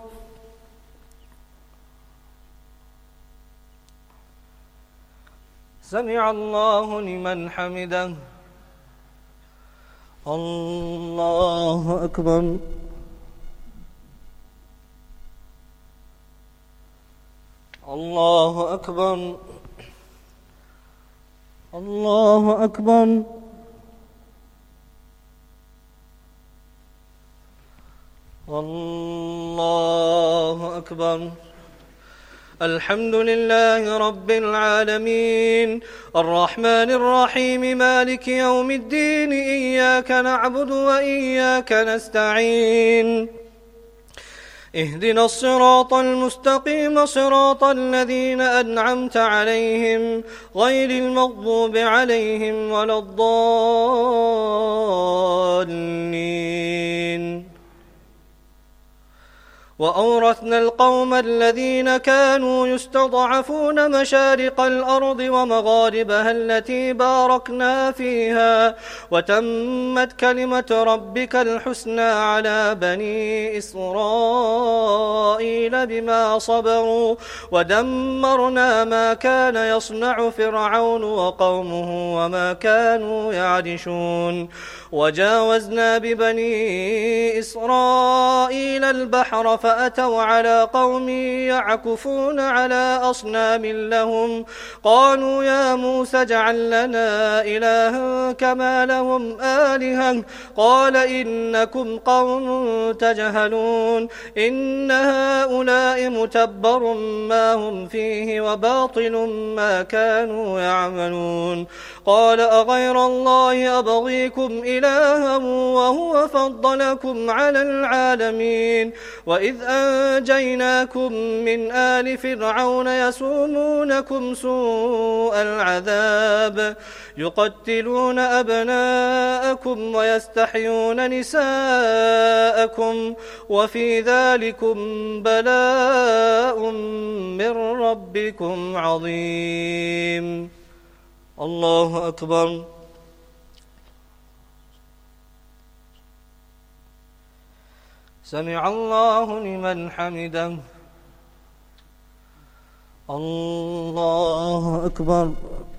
سمع الله لمن حمده. الله أكبر. الله أكبر. الله أكبر. الله أكبر. الحمد لله رب العالمين الرحمن الرحيم مالك يوم الدين إياك نعبد وإياك نستعين اهدنا الصراط المستقيم صراط الذين أنعمت عليهم غير المغضوب عليهم ولا الضالين. وأورثنا القوم الذين كانوا يستضعفون مشارق الأرض ومغاربها التي باركنا فيها وتمت كلمة ربك الحسنى على بني إسرائيل بما صبروا ودمرنا ما كان يصنع فرعون وقومه وما كانوا يعرشون وجاوزنا ببني إسرائيل البحر فأتوا على قوم يعكفون على أصنام لهم قالوا يا موسى اجعل لنا إلها كما لهم آلهة قال إنكم قوم تجهلون إن هؤلاء متبر ما هم فيه وباطل ما كانوا يعملون قال أغير الله أبغيكم إلها وهو وفضلكم على العالمين. وإذ أنجيناكم من آل فرعون يسومونكم سوء العذاب يقتلون أبناءكم ويستحيون نساءكم وفي ذلكم بلاء من ربكم عظيم. الله أكبر. سمع الله لمن حمده. الله أكبر.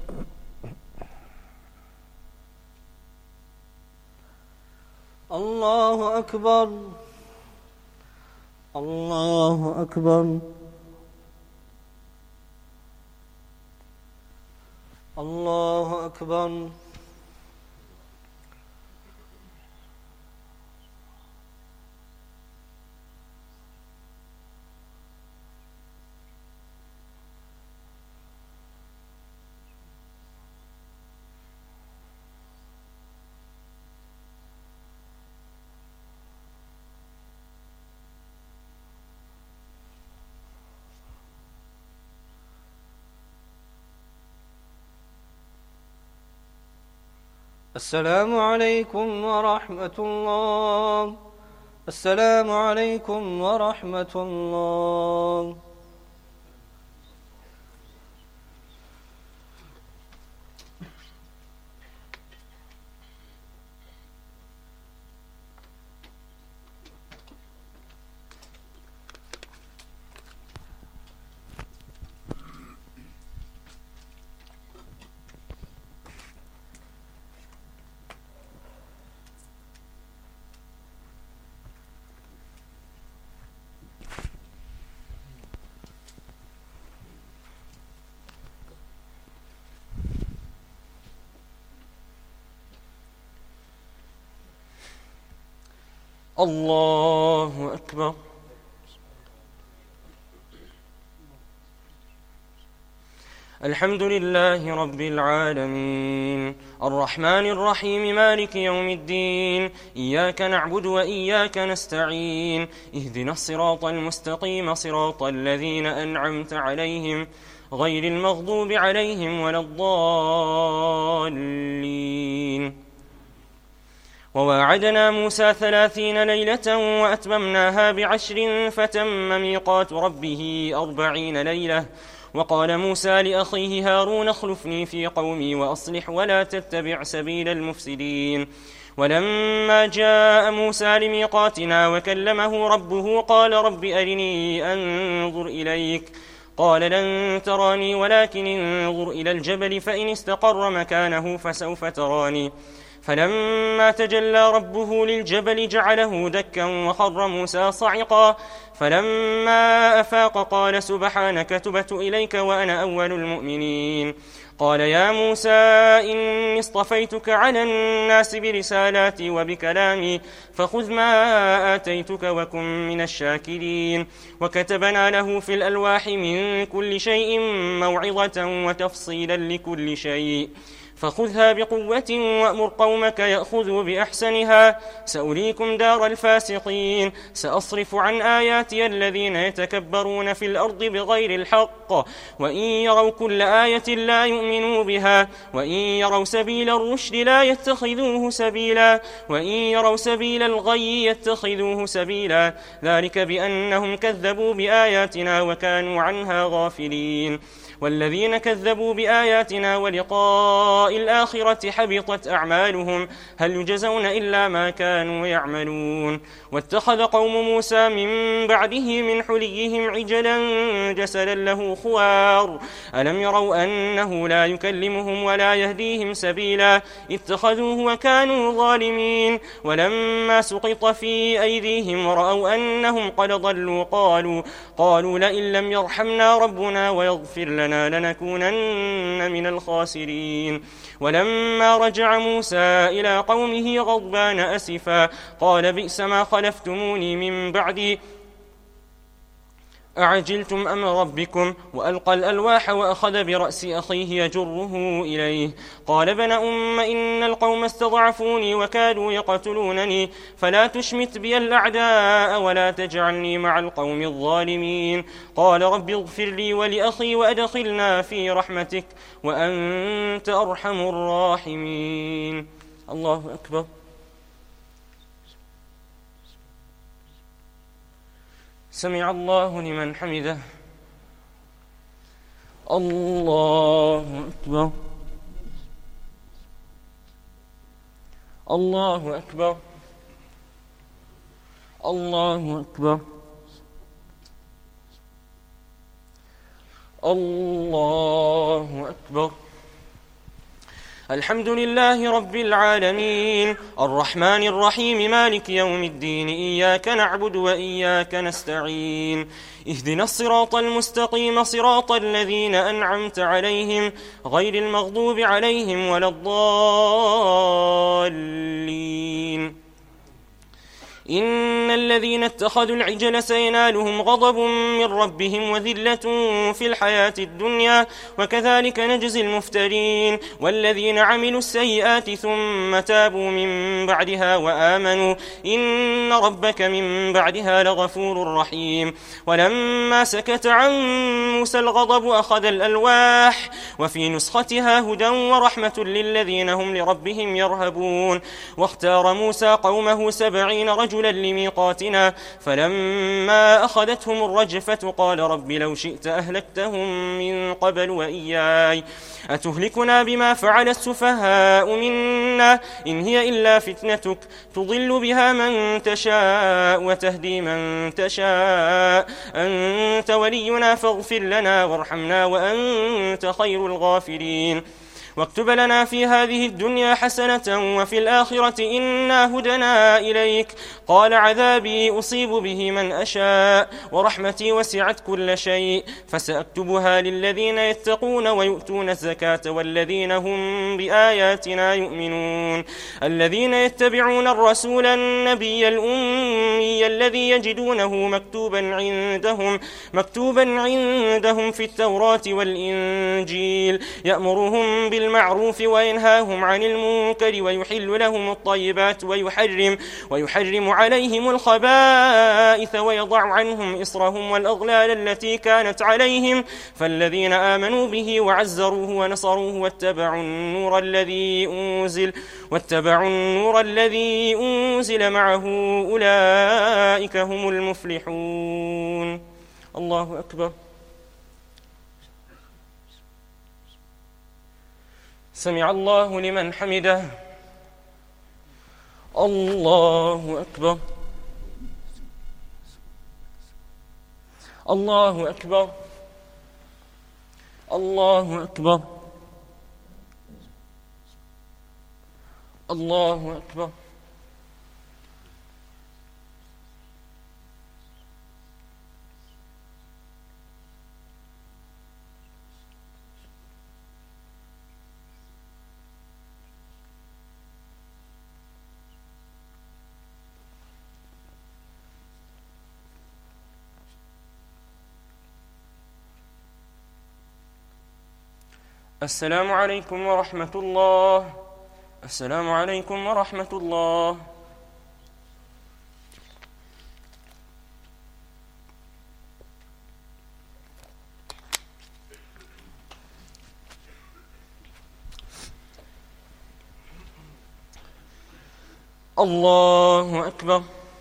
الله أكبر. الله أكبر. الله أكبر. السلام عليكم ورحمة الله. السلام عليكم ورحمة الله. الله أكبر. الحمد لله رب العالمين الرحمن الرحيم مالك يوم الدين إياك نعبد وإياك نستعين اهدنا الصراط المستقيم صراط الذين أنعمت عليهم غير المغضوب عليهم ولا الضالين. وواعدنا موسى 30 ليلة وأتممناها ب10 فتم ميقات ربه 40 ليلة. وقال موسى لأخيه هارون اخلفني في قومي وأصلح ولا تتبع سبيل المفسدين. ولما جاء موسى لميقاتنا وكلمه ربه قال رب أرني أنظر إليك قال لن تراني ولكن انظر إلى الجبل فإن استقر مكانه فسوف تراني. فلما تجلى ربه للجبل جعله دكا وخر موسى صعقا. فلما أفاق قال سبحانك تبت إليك وأنا أول المؤمنين. قال يا موسى إني اصطفيتك على الناس برسالاتي وبكلامي فخذ ما آتيتك وكن من الشاكرين. وكتبنا له في الألواح من كل شيء موعظة وتفصيلا لكل شيء فخذها بقوة وأمر قومك يأخذوا بأحسنها سأريكم دار الفاسقين. سأصرف عن آياتي الذين يتكبرون في الأرض بغير الحق وإن يروا كل آية لا يؤمنوا بها وإن يروا سبيل الرشد لا يتخذوه سبيلا وإن يروا سبيل الغي يتخذوه سبيلا ذلك بأنهم كذبوا بآياتنا وكانوا عنها غافلين. والذين كذبوا بآياتنا ولقاء الآخرة حبطت أعمالهم هل يجزون إلا ما كانوا يعملون. واتخذ قوم موسى من بعده من حليهم عجلا جسدا له خوار ألم يروا أنه لا يكلمهم ولا يهديهم سبيلا اتخذوه وكانوا ظالمين. ولما سقط في أيديهم ورأوا أنهم قد ضلوا قالوا لئن لم يرحمنا ربنا ويغفر لنا لنكونن من الخاسرين. ولما رجع موسى إلى قومه غضبان أسفا قال بئس ما خلفتموني من بعدي أعجلتم أمر ربكم؟ وألقى الألواح وأخذ برأس أخيه يجره إليه. قال ابن أم إن القوم استضعفوني وكادوا يقتلونني فلا تشمت بي الأعداء ولا تجعلني مع القوم الظالمين. قال رب اغفر لي ولأخي وأدخلنا في رحمتك وأنت أرحم الراحمين. الله أكبر. سمع الله لمن حمده. الله أكبر. الله أكبر. الله أكبر. الله أكبر. الحمد لله رب العالمين الرحمن الرحيم مالك يوم الدين إياك نعبد وإياك نستعين اهدنا الصراط المستقيم صراط الذين أنعمت عليهم غير المغضوب عليهم ولا الضالين. إن الذين اتخذوا العجل سينالهم غضب من ربهم وذلة في الحياة الدنيا وكذلك نجزي المفترين. والذين عملوا السيئات ثم تابوا من بعدها وآمنوا إن ربك من بعدها لغفور رحيم. ولما سكت عن موسى الغضب أخذ الألواح وفي نسختها هدى ورحمة للذين هم لربهم يرهبون. واختار موسى قومه 70 رجلا لميقاتنا فلما أخذتهم الرجفة قال رب لو شئت أهلكتهم من قبل وإياي أتهلكنا بما فعل السفهاء منا إن هي إلا فتنتك تضل بها من تشاء وتهدي من تشاء أنت ولينا فاغفر لنا وارحمنا وأنت خير الغافرين. واكتب لنا في هذه الدنيا حسنة وفي الآخرة إنا هدنا إليك. قال عذابي أصيب به من أشاء ورحمتي وسعت كل شيء فسأكتبها للذين يتقون ويؤتون الزكاة والذين هم بآياتنا يؤمنون. الذين يتبعون الرسول النبي الأمي الذي يجدونه مكتوبا عندهم في التوراة والإنجيل يأمرهم بالمعروف وينهاهم عن المنكر ويحل لهم الطيبات ويحرم عليهم الخبائث ويضع عنهم إصرهم والأغلال التي كانت عليهم. فالذين آمنوا به وعزروه ونصروه واتبعوا النور الذي أنزل معه أولئك هم المفلحون. الله أكبر. سمع الله لمن حمده. الله أكبر. الله أكبر. الله أكبر. الله أكبر. السلام عليكم ورحمة الله. السلام عليكم ورحمة الله. الله أكبر.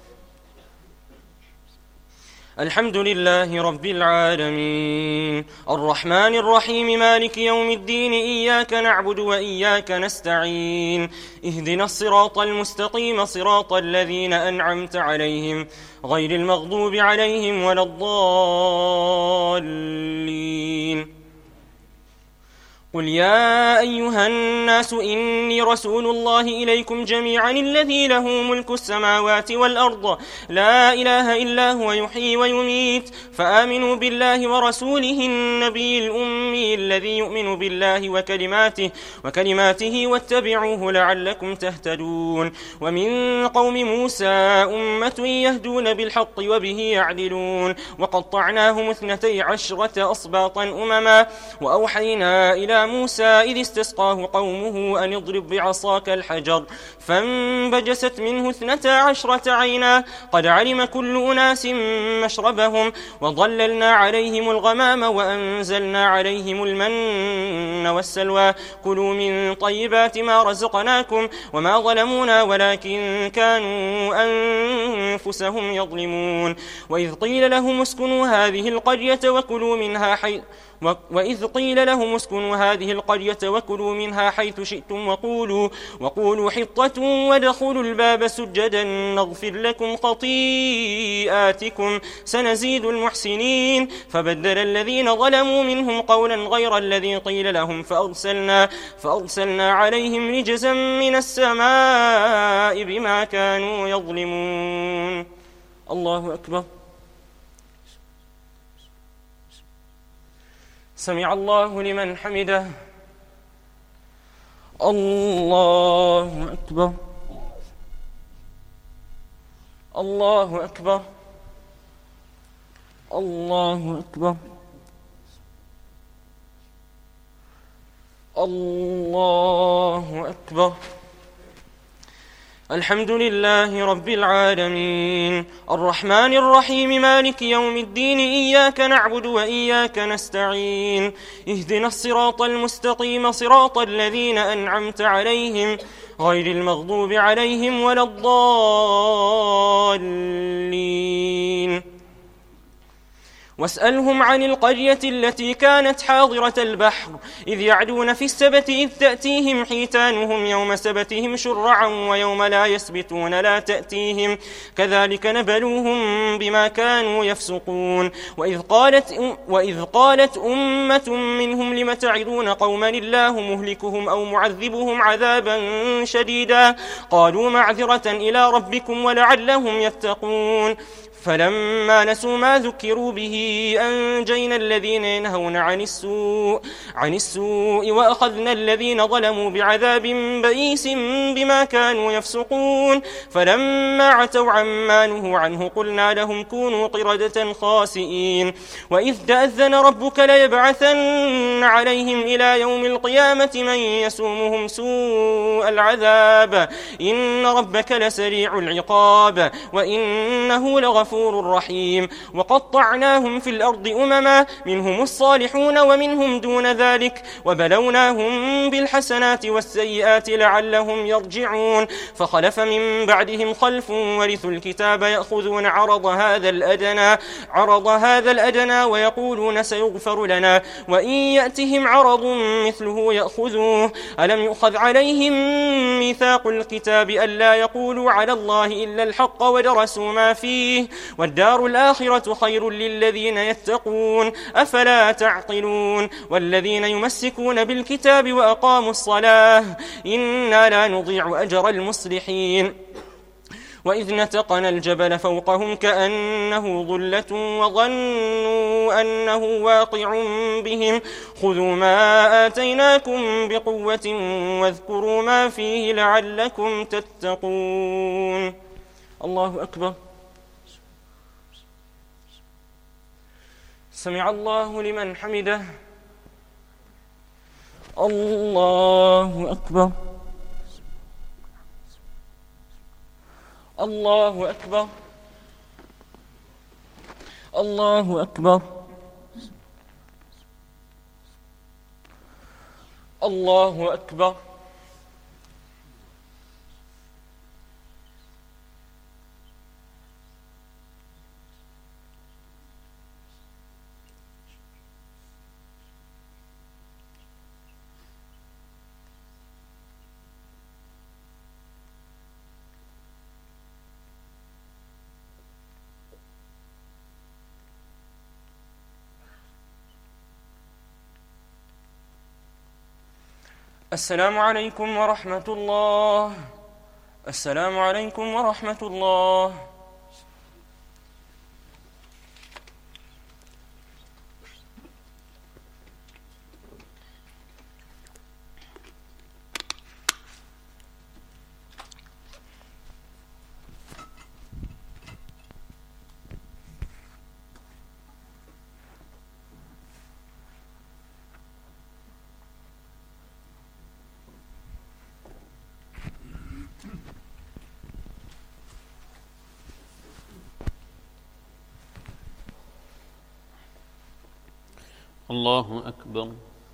الحمد لله رب العالمين الرحمن الرحيم مالك يوم الدين إياك نعبد وإياك نستعين اهدنا الصراط المستقيم صراط الذين أنعمت عليهم غير المغضوب عليهم ولا الضالين. قل يا أيها الناس إني رسول الله إليكم جميعا الذي له ملك السماوات والأرض لا إله إلا هو يحيي ويميت فآمنوا بالله ورسوله النبي الأمي الذي يؤمن بالله وكلماته واتبعوه لعلكم تهتدون ومن قوم موسى أمة يهدون بالحق وبه يعدلون وقطعناهم 12 أصباطا أمما وأوحينا إلى موسى إذ استسقاه قومه أن اضرب بعصاك الحجر فانبجست منه 12 عينا قد علم كل أناس مشربهم وظللنا عليهم الغمام وأنزلنا عليهم المن والسلوى كلوا من طيبات ما رزقناكم وما ظلمونا ولكن كانوا أنفسهم يظلمون وإذ قيل لهم اسكنوا هذه القرية وكلوا منها حيث شئتم وقولوا حطة وادخلوا الباب سجدا نغفر لكم خطيئاتكم سنزيد المحسنين فبدل الذين ظلموا منهم قولا غير الذي قيل لهم فأرسلنا عليهم رجزا من السماء بما كانوا يظلمون. الله أكبر. سمع الله لمن حمده. الله أكبر. الله أكبر. الله أكبر. الله أكبر. الحمد لله رب العالمين الرحمن الرحيم مالك يوم الدين إياك نعبد وإياك نستعين اهدنا الصراط المستقيم صراط الذين أنعمت عليهم غير المغضوب عليهم ولا الضالين. واسألهم عن القرية التي كانت حاضرة البحر إذ يعدون في السبت إذ تأتيهم حيتانهم يوم سبتهم شرعا ويوم لا يسبتون لا تأتيهم كذلك نبلوهم بما كانوا يفسقون. وإذ قالت أمة منهم لم تعظون قوما الله مهلكهم أو معذبهم عذابا شديدا قالوا معذرة إلى ربكم ولعلهم يتقون. فلما نسوا ما ذكروا به أنجينا الذين ينهون عن السوء وأخذنا الذين ظلموا بعذاب بئيس بما كانوا يفسقون. فلما عتوا عما نهوا عنه قلنا لهم كونوا قردة خاسئين. وإذ تأذن ربك ليبعثن عليهم إلى يوم القيامة من يسومهم سوء العذاب إن ربك لسريع العقاب وإنه لغفور رحيم. وقطعناهم في الأرض أمما منهم الصالحون ومنهم دون ذلك وبلوناهم بالحسنات والسيئات لعلهم يرجعون. فخلف من بعدهم خلف ورثوا الكتاب يأخذون عرض هذا الأدنى ويقولون سيغفر لنا وإن يأتهم عرض مثله يأخذوه. ألم يؤخذ عليهم ميثاق الكتاب ألا يقولوا على الله إلا الحق ودرسوا ما فيه والدار الآخرة خير للذين يتقون أفلا تعقلون. والذين يمسكون بالكتاب وأقاموا الصلاة إنا لا نضيع أجر المصلحين. وإذ نتقنا الجبل فوقهم كأنه ظلة وظنوا أنه واقع بهم خذوا ما آتيناكم بقوة واذكروا ما فيه لعلكم تتقون. الله أكبر. سمع الله لمن حمده. الله أكبر. الله أكبر. الله أكبر. الله أكبر. السلام عليكم ورحمة الله. السلام عليكم ورحمة الله. الله أكبر.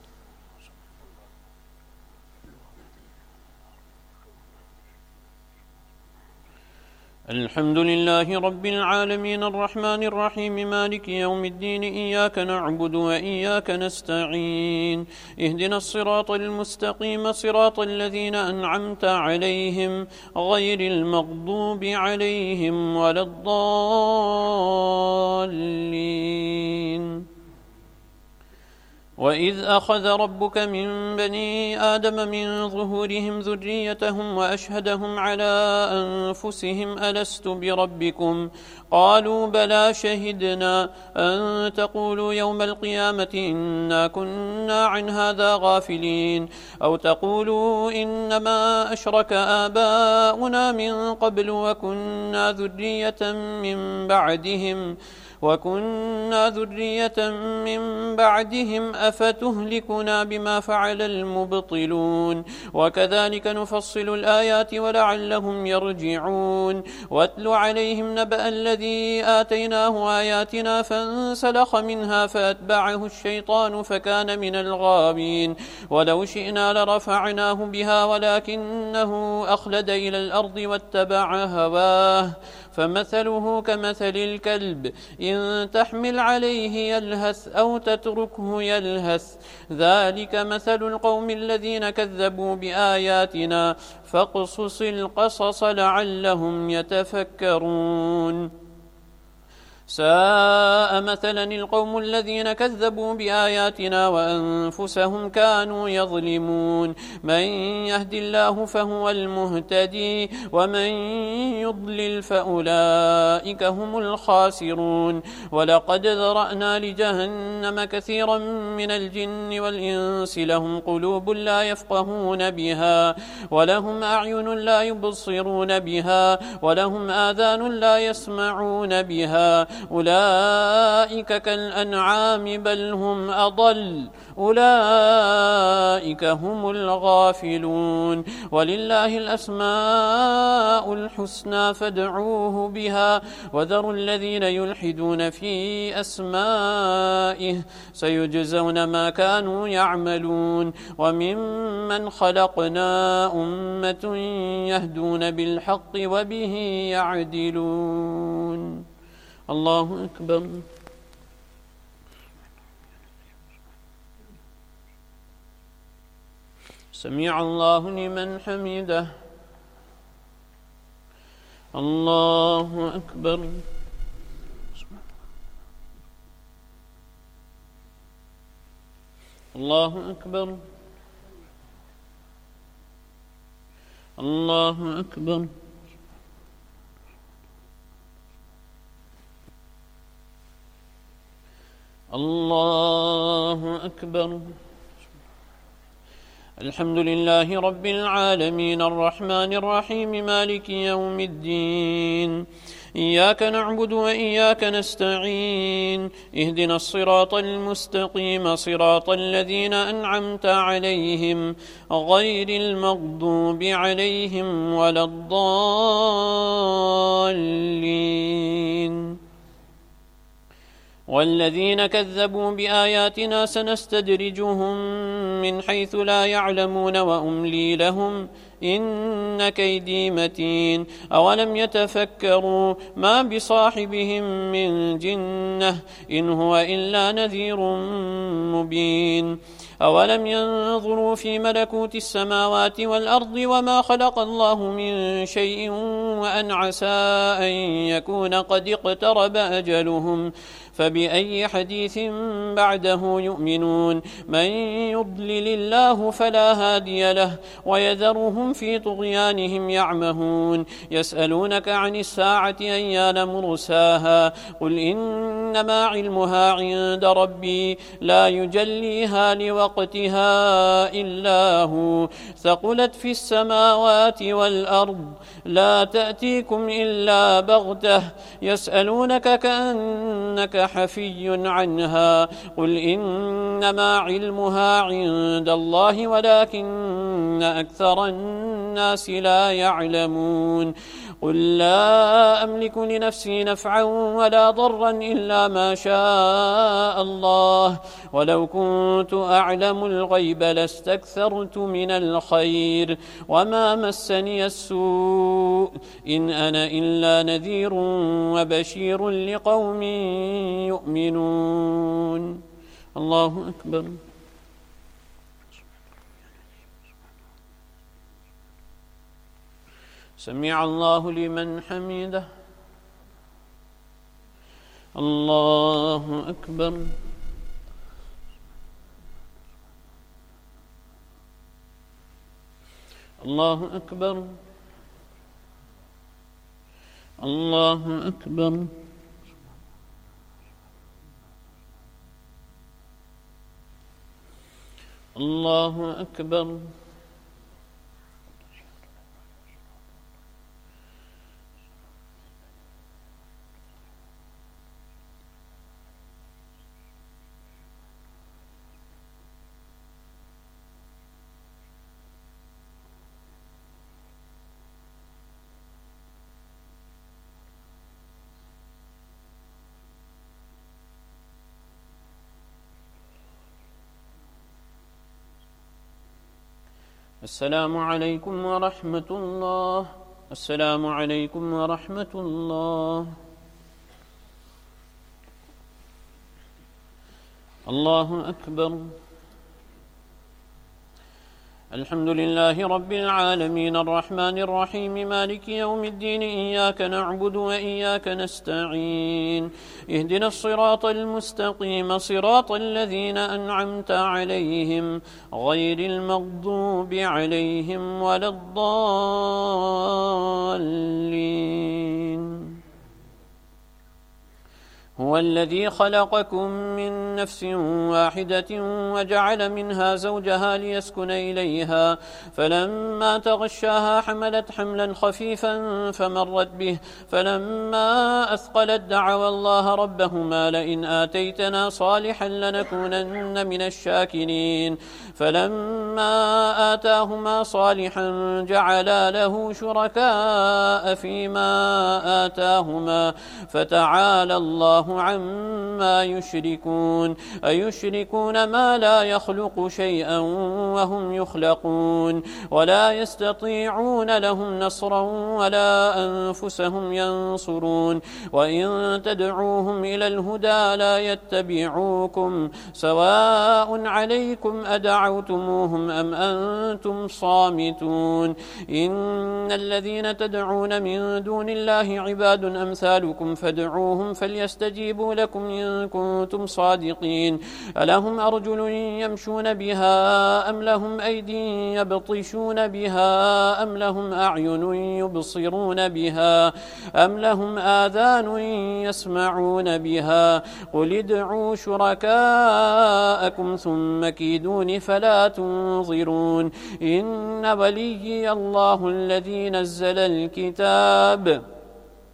الحمد لله رب العالمين الرحمن الرحيم مالك يوم الدين إياك نعبد وإياك نستعين اهدنا الصراط المستقيم صراط الذين أنعمت عليهم غير المغضوب عليهم ولا الضالين. وإذ أخذ ربك من بني آدم من ظهورهم ذريتهم وأشهدهم على أنفسهم ألست بربكم قالوا بلى شهدنا أن تقولوا يوم القيامة إنا كنا عن هذا غافلين أو تقولوا إنما أشرك آباؤنا من قبل وكنا ذرية من بعدهم أفتهلكنا بما فعل المبطلون وكذلك نفصل الآيات ولعلهم يرجعون. واتل عليهم نبأ الذي آتيناه آياتنا فانسلخ منها فأتبعه الشيطان فكان من الغاوين ولو شئنا لرفعناه بها ولكنه أخلد إلى الأرض واتبع هواه فمثله كمثل الكلب إن تحمل عليه يلهث أو تتركه يلهث ذلك مثل القوم الذين كذبوا بآياتنا فاقصص القصص لعلهم يتفكرون. ساء مثلا القوم الذين كذبوا بآياتنا وأنفسهم كانوا يظلمون. من يهد الله فهو المهتدي ومن يضلل فأولئك هم الخاسرون. ولقد ذرأنا لجهنم كثيرا من الجن والإنس لهم قلوب لا يفقهون بها ولهم أعين لا يبصرون بها ولهم آذان لا يسمعون بها أولئك كالأنعام بل هم أضل أولئك هم الغافلون. ولله الأسماء الحسنى فادعوه بها وذروا الذين يلحدون في أسمائه سيجزون ما كانوا يعملون. وممن خلقنا أمة يهدون بالحق وبه يعدلون. الله أكبر. سمع الله لمن حمده. الله أكبر. الله أكبر. الله أكبر. الله أكبر. الحمد لله رب العالمين الرحمن الرحيم مالك يوم الدين إياك نعبد وإياك نستعين اهدنا الصراط المستقيم صراط الذين أنعمت عليهم غير المغضوب عليهم ولا الضالين. والذين كذبوا بآياتنا سنستدرجهم من حيث لا يعلمون وأملي لهم إن كيدي متين أولم يتفكروا ما بصاحبهم من جنة إن هو إلا نذير مبين أولم ينظروا في ملكوت السماوات والأرض وما خلق الله من شيء وأن عسى أن يكون قد اقترب أجلهم فبأي حديث بعده يؤمنون من يضلل الله فلا هادي له ويذرهم في طغيانهم يعمهون يسألونك عن الساعة أيان مرساها قل إنما علمها عند ربي لا يجليها لوقتها إلا هو ثقلت في السماوات والأرض لا تأتيكم إلا بغتة يسألونك كأنك حفي عنها قل إنما علمها عند الله ولكن أكثر الناس لا يعلمون قل لا أملك لنفسي نفعا ولا ضرا إلا ما شاء الله ولو كنت أعلم الغيب لاستكثرت من الخير وما مسني السوء إن أنا إلا نذير وبشير لقوم يؤمنون الله أكبر سمع الله لمن حمده الله أكبر الله أكبر الله أكبر الله أكبر السلام عليكم ورحمة الله السلام عليكم ورحمة الله الله أكبر الحمد لله رب العالمين الرحمن الرحيم مالك يوم الدين إياك نعبد وإياك نستعين اهدنا الصراط المستقيم صراط الذين أنعمت عليهم غير المغضوب عليهم ولا الضالين هو الذي خلقكم من نفس واحدة وجعل منها زوجها ليسكن إليها فلما تغشاها حملت حملا خفيفا فمرت به فلما أثقلت دعوا الله ربهما لئن آتيتنا صالحا لنكونن من الشاكرين فلما آتاهما صالحا جعلا له شركاء فيما آتاهما فتعالى الله عما يشركون أيشركون ما لا يخلق شيئا وهم يخلقون ولا يستطيعون لهم نصرا ولا أنفسهم ينصرون وإن تدعوهم إلى الهدى لا يتبعوكم سواء عليكم أدعوتموهم أم أنتم صامتون إن الذين تدعون من دون الله عباد أمثالكم فادعوهم فليستجيبوا لكم إن كنتم صادقين ألهم أرجل يمشون بها أم لهم أيدي يبطشون بها أم لهم أعين يبصرون بها أم لهم آذان يسمعون بها قل ادعوا شركاءكم ثم كيدون فلا تنظرون إن وليي الله الذي نزل الكتاب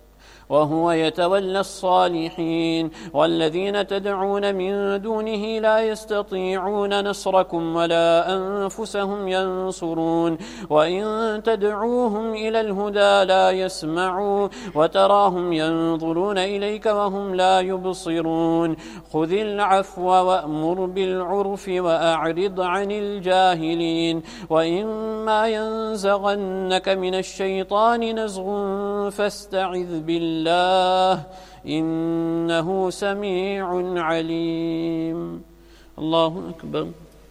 وهو يتولى الصالحين والذين تدعون من دونه لا يستطيعون نصركم ولا أنفسهم ينصرون وإن تدعوهم إلى الهدى لا يسمعوا وتراهم ينظرون إليك وهم لا يبصرون خذ العفو وأمر بالعرف وأعرض عن الجاهلين وإما ينزغنك من الشيطان نزغ فاستعذ بالله إنه سميع عليم. الله أكبر.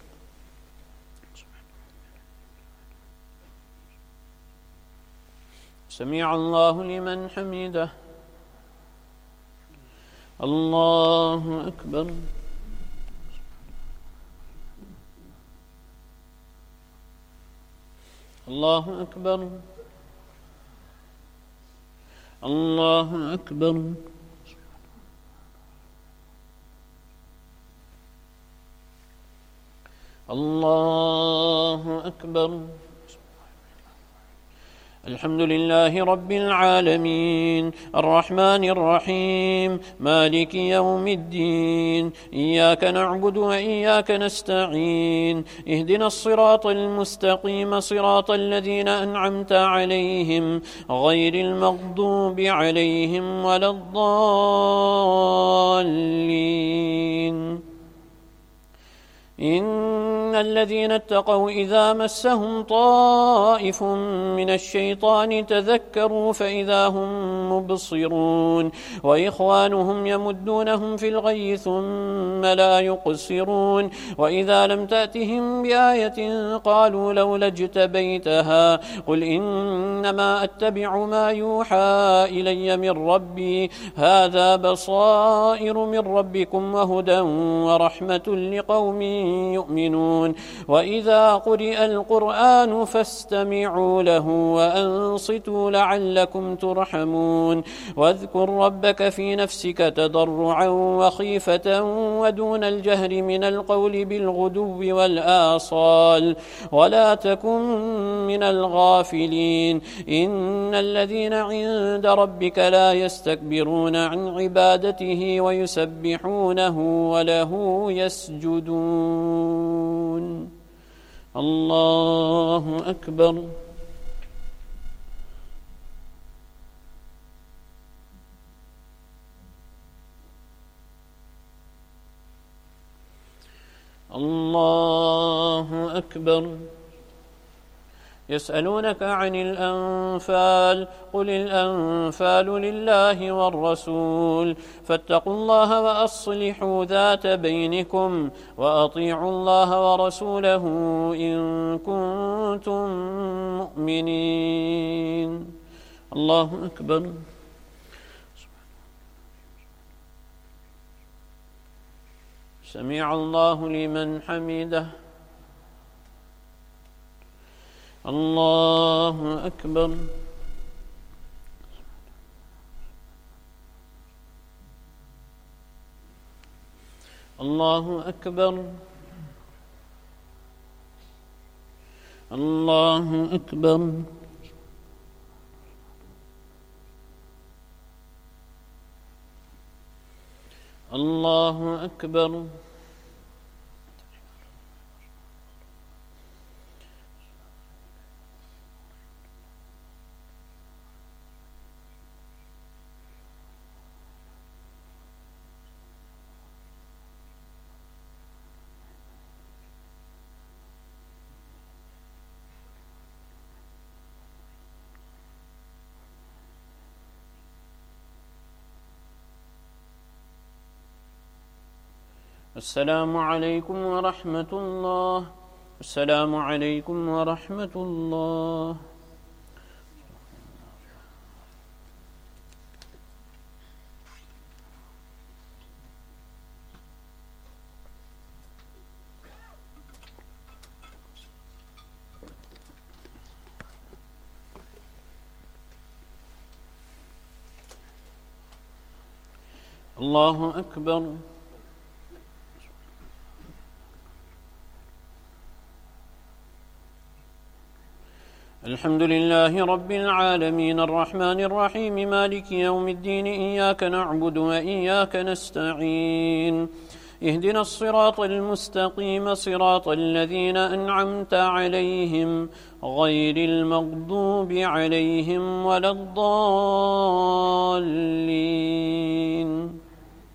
سمع الله لمن حمده. الله أكبر. الله أكبر. الله أكبر. الله أكبر. الحمد لله رب العالمين الرحمن الرحيم مالك يوم الدين إياك نعبد وإياك نستعين اهدنا الصراط المستقيم صراط الذين أنعمت عليهم غير المغضوب عليهم ولا الضالين. إن الذين اتقوا إذا مسهم طائف من الشيطان تذكروا فإذا هم مبصرون وإخوانهم يمدونهم في الغي ثم لا يقصرون وإذا لم تأتهم بآية قالوا لولا اجتبيتها قل إنما أتبع ما يوحى إلي من ربي هذا بصائر من ربكم وهدى ورحمة لقوم يؤمنون. وإذا قرئ القرآن فاستمعوا له وأنصتوا لعلكم ترحمون. واذكر ربك في نفسك تضرعا وخيفة ودون الجهر من القول بالغدو والآصال ولا تكن من الغافلين. إن الذين عند ربك لا يستكبرون عن عبادته ويسبحونه وله يسجدون. الله أكبر. الله أكبر. يسألونك عن الأنفال قل الأنفال لله والرسول فاتقوا الله وأصلحوا ذات بينكم وأطيعوا الله ورسوله إن كنتم مؤمنين. الله أكبر. سمع الله لمن حمده. الله أكبر. الله أكبر. الله أكبر. الله أكبر. السلام عليكم ورحمة الله. السلام عليكم ورحمة الله. الله أكبر. الحمد لله رب العالمين الرحمن الرحيم مالك يوم الدين إياك نعبد وإياك نستعين اهدنا الصراط المستقيم صراط الذين أنعمت عليهم غير المغضوب عليهم ولا الضالين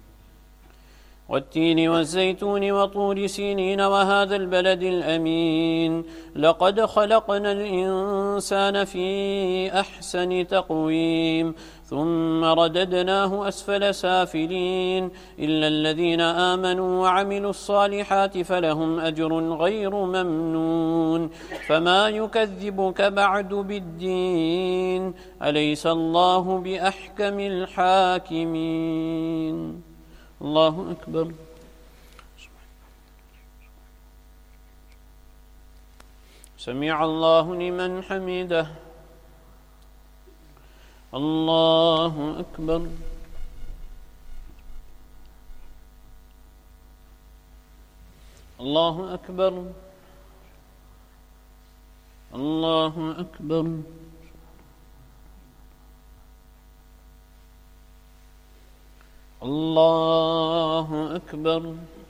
والتين والزيتون وطور سينين وهذا البلد الأمين لقد خلقنا الإنسان في أحسن تقويم ثم رددناه أسفل سافلين إلا الذين آمنوا وعملوا الصالحات فلهم أجر غير ممنون فما يكذبك بعد بالدين أليس الله بأحكم الحاكمين الله أكبر سمع الله لمن حمده الله أكبر الله أكبر الله أكبر الله أكبر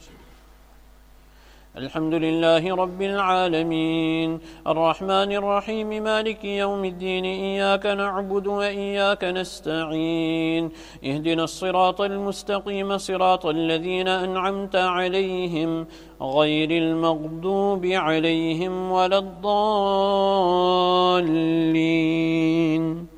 الحمد لله رب العالمين الرحمن الرحيم مالك يوم الدين إياك نعبد وإياك نستعين اهدنا الصراط المستقيم صراط الذين أنعمت عليهم غير المغضوب عليهم ولا الضالين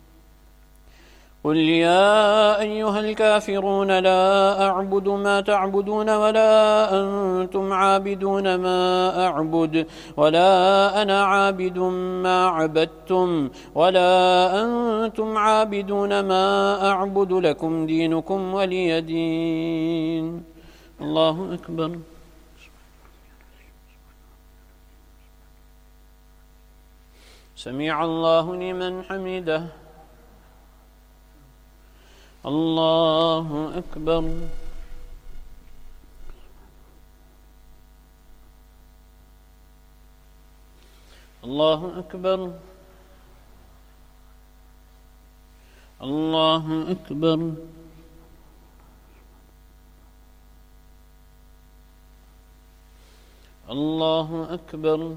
قل يا أيها الكافرون لا أعبد ما تعبدون ولا أنتم عابدون ما أعبد ولا أنا عابد ما عبدتم ولا أنتم عابدون ما أعبد لكم دينكم ولي دين الله أكبر سمع الله لمن حمده الله أكبر الله أكبر الله أكبر الله أكبر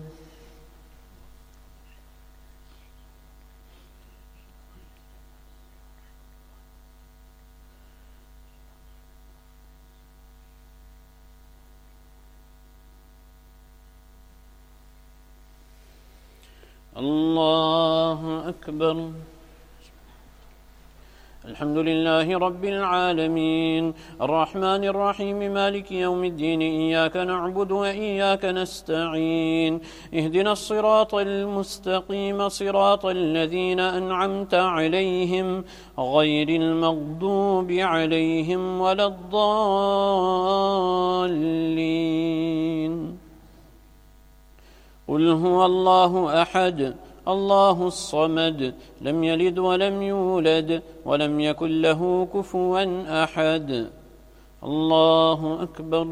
الله أكبر الحمد لله رب العالمين الرحمن الرحيم مالك يوم الدين إياك نعبد وإياك نستعين اهدنا الصراط المستقيم صراط الذين أنعمت عليهم غير المغضوب عليهم ولا الضالين قل هو الله أحد الله الصمد لم يلد ولم يولد ولم يكن له كفوا أحد الله أكبر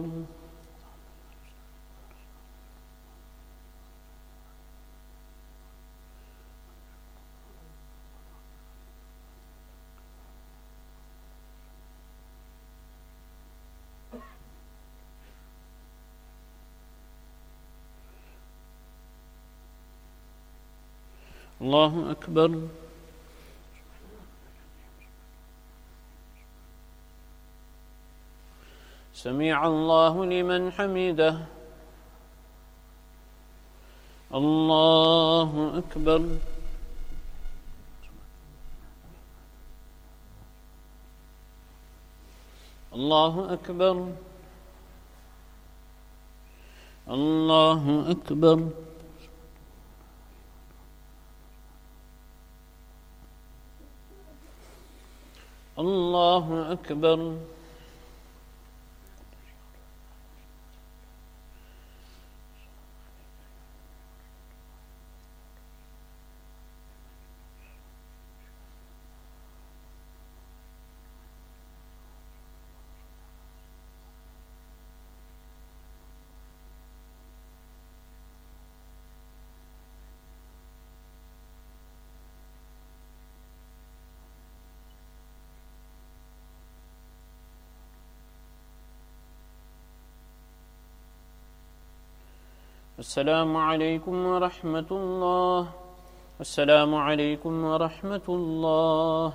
الله أكبر سمع الله لمن حمده الله أكبر الله أكبر الله أكبر الله أكبر السلام عليكم ورحمة الله. السلام عليكم ورحمة الله.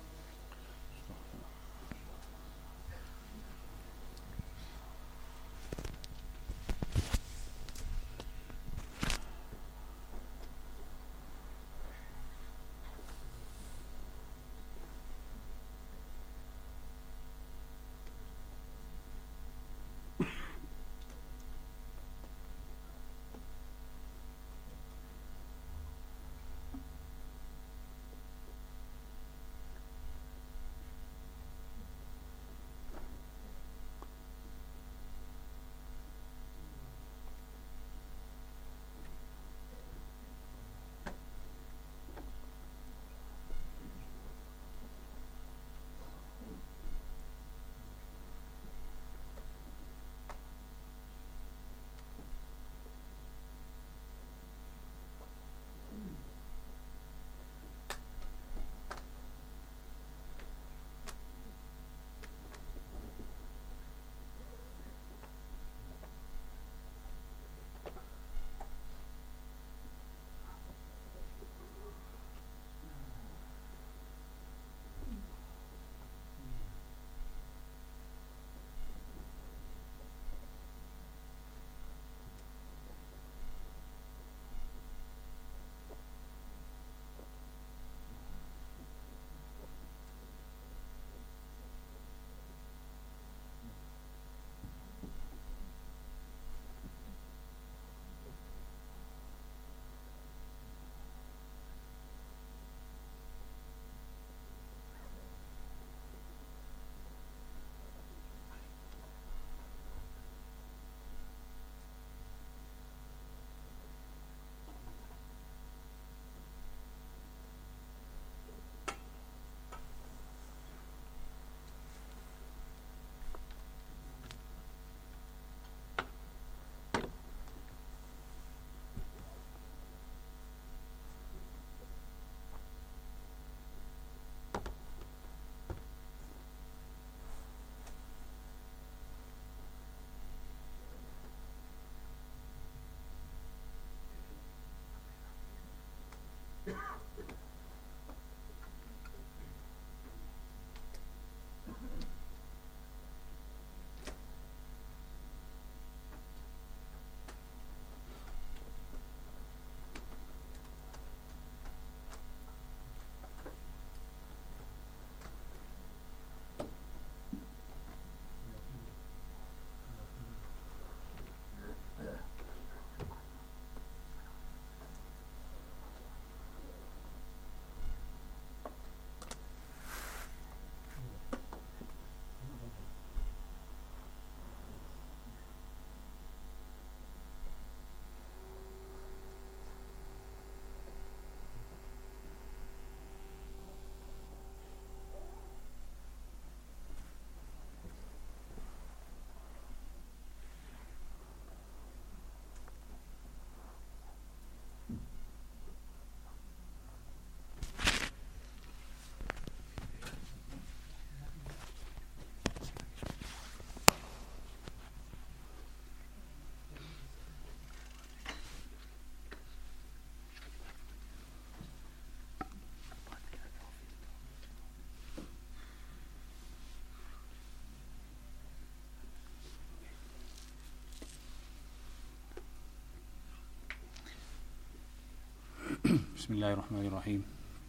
Bismillahir Rahmanir Rahim.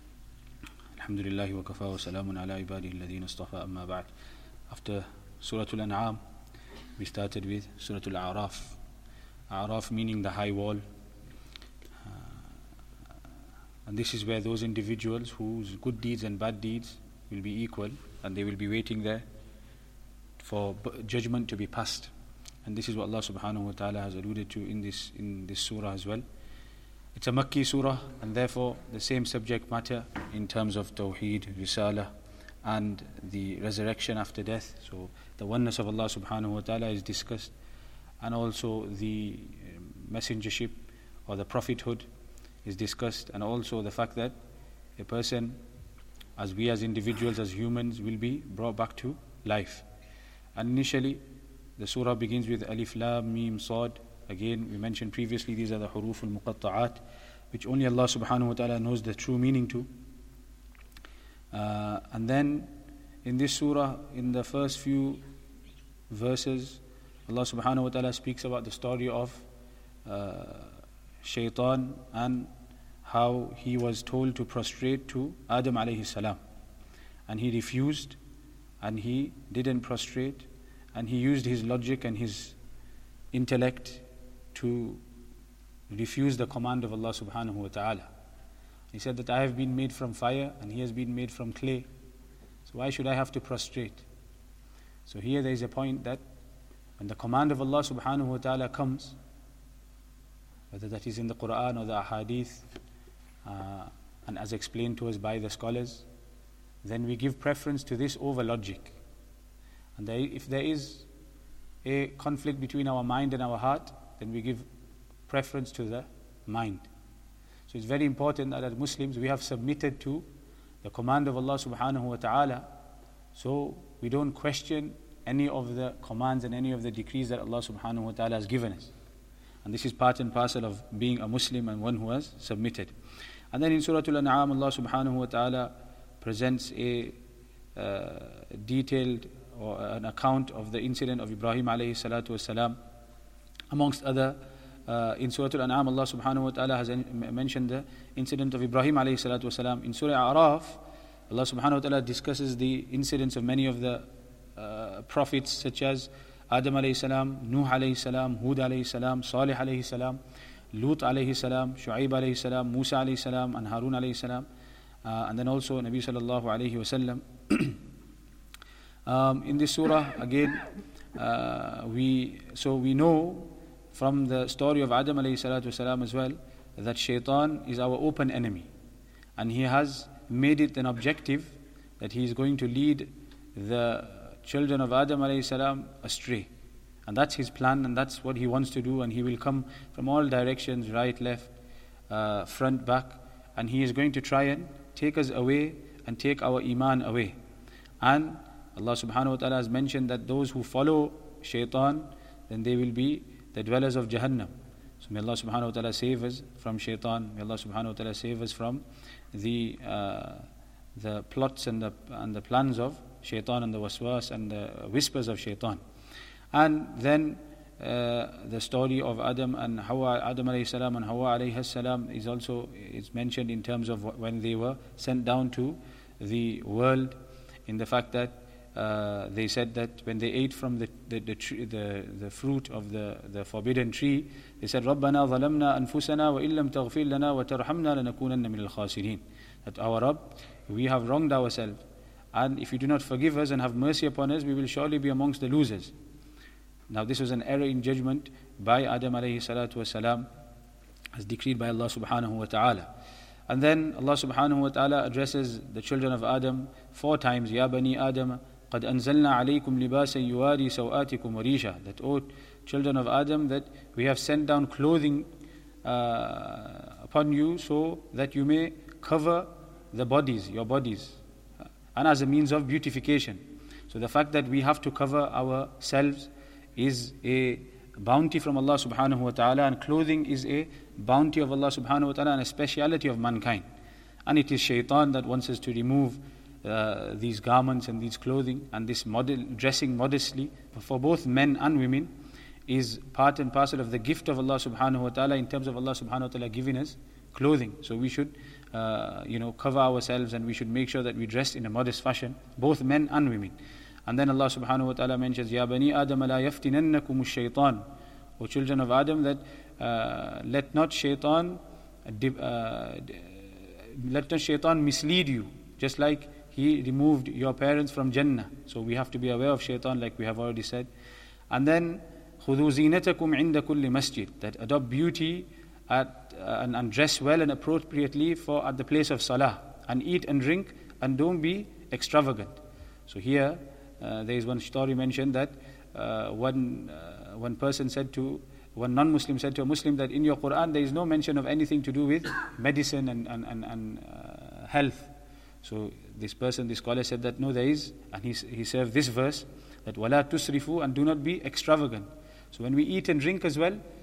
Alhamdulillahi wa kafa wa salamun ala ibadihi alladhina istafa, amma ba'd. After Surah Al-An'am, we started with Surah Al-A'raf. A'raf meaning the high wall. And this is where those individuals whose good deeds and bad deeds will be equal, and they will be waiting there for judgment to be passed. And this is what Allah subhanahu wa ta'ala has alluded to in this surah as well. It's a Makki surah, and therefore the same subject matter in terms of Tawheed, Risala, and the resurrection after death. So the oneness of Allah subhanahu wa ta'ala is discussed, and also the messengership or the prophethood is discussed, and also the fact that a person, as we as individuals, as humans, will be brought back to life. And initially the surah begins with Alif Lam Mim Sad, again, we mentioned previously, these are the huruf al-muqatta'at, which only Allah subhanahu wa ta'ala knows the true meaning to. And then in this surah, in the first few verses, Allah subhanahu wa ta'ala speaks about the story of Shaitan and how he was told to prostrate to Adam alayhi salam. And he refused, and he didn't prostrate, and he used his logic and his intellect to refuse the command of Allah subhanahu wa ta'ala. He said that I have been made from fire and he has been made from clay. So why should I have to prostrate? So here there is a point that when the command of Allah subhanahu wa ta'ala comes, whether that is in the Quran or the ahadith, and as explained to us by the scholars, then we give preference to this over logic. And if there is a conflict between our mind and our heart, then we give preference to the mind. So it's very important that as Muslims we have submitted to the command of Allah subhanahu wa ta'ala, so we don't question any of the commands and any of the decrees that Allah subhanahu wa ta'ala has given us. And this is part and parcel of being a Muslim and one who has submitted. And then in Surah Al-An'am, Allah subhanahu wa ta'ala presents a detailed or an account of the incident of Ibrahim alayhi salatu wasalam. Amongst other, in Surah Al-An'am, Allah subhanahu wa ta'ala has mentioned the incident of Ibrahim alayhi salatu wasalam. In Surah A'raf, Allah subhanahu wa ta'ala discusses the incidents of many of the prophets, such as Adam alayhi salam, Nuh alayhi salam, Hud alayhi salam, Salih alayhi salam, Lut alayhi salam, Shu'aib alayhi salam, Musa alayhi salam, and Harun alayhi salam, and then also Nabi sallallahu alayhi wasallam. In this surah again, we know from the story of Adam alayhi salatu wasalam as well that Shaitan is our open enemy, and he has made it an objective that he is going to lead the children of Adam alayhi salam astray. And that's his plan, and that's what he wants to do, and he will come from all directions, right, left, front, back, and he is going to try and take us away and take our iman away. And Allah subhanahu wa ta'ala has mentioned that those who follow Shaitan, then they will be the dwellers of Jahannam. So may Allah subhanahu wa ta'ala save us from Shaitan. May Allah subhanahu wa ta'ala save us from the plots and the plans of Shaitan and the waswas and the whispers of Shaitan. And then the story of Adam and Hawa, Adam alayhi salam and Hawa alayhi salam is also mentioned in terms of when they were sent down to the world, in the fact that they said that when they ate from the fruit of the forbidden tree, they said, رَبَّنَا ظَلَمْنَا أَنفُسَنَا وَإِن لَمْ تَغْفِرْ لَنَا وَتَرْحَمْنَا لَنَكُونَنَّ مِنَ الْخَاسِرِينَ. That our Rabb, we have wronged ourselves, and if you do not forgive us and have mercy upon us, we will surely be amongst the losers. Now this was an error in judgment by Adam alayhi salatu wasalam, as decreed by Allah subhanahu wa ta'ala. And then Allah subhanahu wa ta'ala addresses the children of Adam 4 times, Ya Bani Adam, قَدْ أَنزَلْنَا عَلَيْكُمْ لِبَاسًا يُوَارِي سَوْآتِكُمْ وَرِيشًا. That, O children of Adam, that we have sent down clothing upon you so that you may cover the bodies, your bodies, and as a means of beautification. So the fact that we have to cover ourselves is a bounty from Allah subhanahu wa ta'ala, and clothing is a bounty of Allah subhanahu wa ta'ala and a speciality of mankind. And it is Shaitan that wants us to remove these garments and these clothing, and this dressing modestly for both men and women is part and parcel of the gift of Allah subhanahu wa ta'ala, in terms of Allah subhanahu wa ta'ala giving us clothing. So we should cover ourselves, and we should make sure that we dress in a modest fashion, both men and women. And then Allah subhanahu wa ta'ala mentions, Ya Bani Adam la yaftinannakum ash-shaytan. O children of Adam, that let not Shaitan mislead you, just like he removed your parents from Jannah. So we have to be aware of Shaitan, like we have already said. And then خُذُوا زِينَتَكُمْ عِنْدَ كُلِّ مَسْجِدٍ. That adopt beauty and dress well and appropriately at the place of salah, and eat and drink, and don't be extravagant. So here there is one story mentioned that one non-Muslim said to a Muslim that in your Quran there is no mention of anything to do with medicine and health. So this scholar said that no, there is, and he served this verse that وَلَا تُسْرِفُوا, and do not be extravagant. So when we eat and drink as well,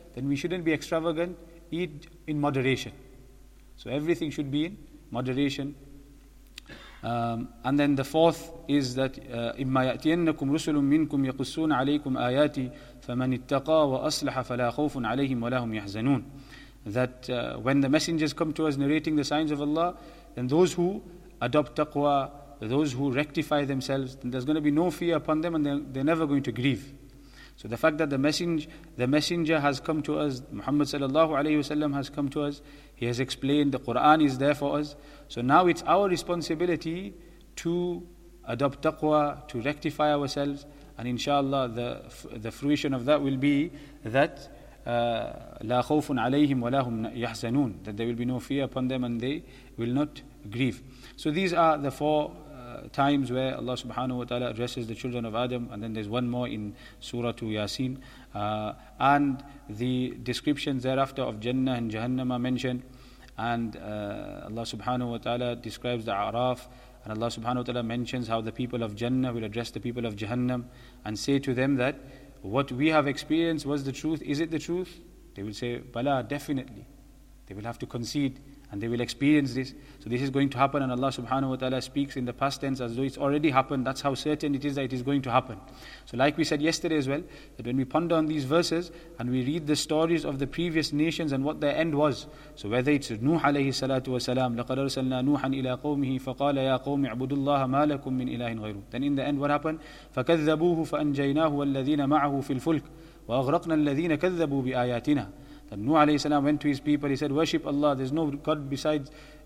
then we shouldn't be extravagant, eat in moderation. So everything should be in moderation. And then the fourth is that إِمَّا يَأْتِيَنَّكُمْ رُسُلٌ مِّنْكُمْ يَقُصُّونَ عَلَيْكُمْ آيَاتِي فَمَنِ اتَّقَى وَأَصْلَحَ فَلَا خَوْفٌ عَلَيْهِمْ وَلَا هُمْ يَحْزَنُونَ. That when the messengers come to us narrating the signs of Allah, then those who adopt taqwa, those who rectify themselves, then there's going to be no fear upon them, and they're never going to grieve. So the fact that the messenger has come to us, Muhammad sallallahu alayhi wasallam has come to us, he has explained, the Quran is there for us. So now it's our responsibility to adopt taqwa, to rectify ourselves, and inshallah the fruition of that will be that لا خوف عليهم ولا هم يحزنون, that there will be no fear upon them and they will not grieve. So these are the four times where Allah subhanahu wa ta'ala addresses the children of Adam, and then there's one more in Surah Yasin, and the descriptions thereafter of Jannah and Jahannam are mentioned, and Allah subhanahu wa ta'ala describes the A'raf, and Allah subhanahu wa ta'ala mentions how the people of Jannah will address the people of Jahannam and say to them that what we have experienced was the truth. Is it the truth? They will say, Bala, definitely. They will have to concede and they will experience this. So this is going to happen, and Allah subhanahu wa ta'ala speaks in the past tense as though it's already happened. That's how certain it is that it is going to happen. So like we said yesterday as well, that when we ponder on these verses and we read the stories of the previous nations and what their end was, so whether it's Nuh alayhi salatu wa salam, لَقَدْ أَرْسَلْنَا نُوحًا إِلَىٰ قَوْمِهِ فَقَالَ يَا قَوْمِ اعْبُدُوا اللَّهَ مَا لَكُم مِّنْ إِلَٰهٍ غَيْرُهُ. Then in the end what happened? فَكَذَّبُوهُ فَأَنْجَيْنَاهُ وَالَّذِينَ مَعَهُ فِي الْفُلْكِ وَأَغْرَقْنَا الَّذِينَ كَذَّبُوا بِآيَاتِنَا. Then Nuh alayhi salam went to his people, he said, worship Allah, there's no God besides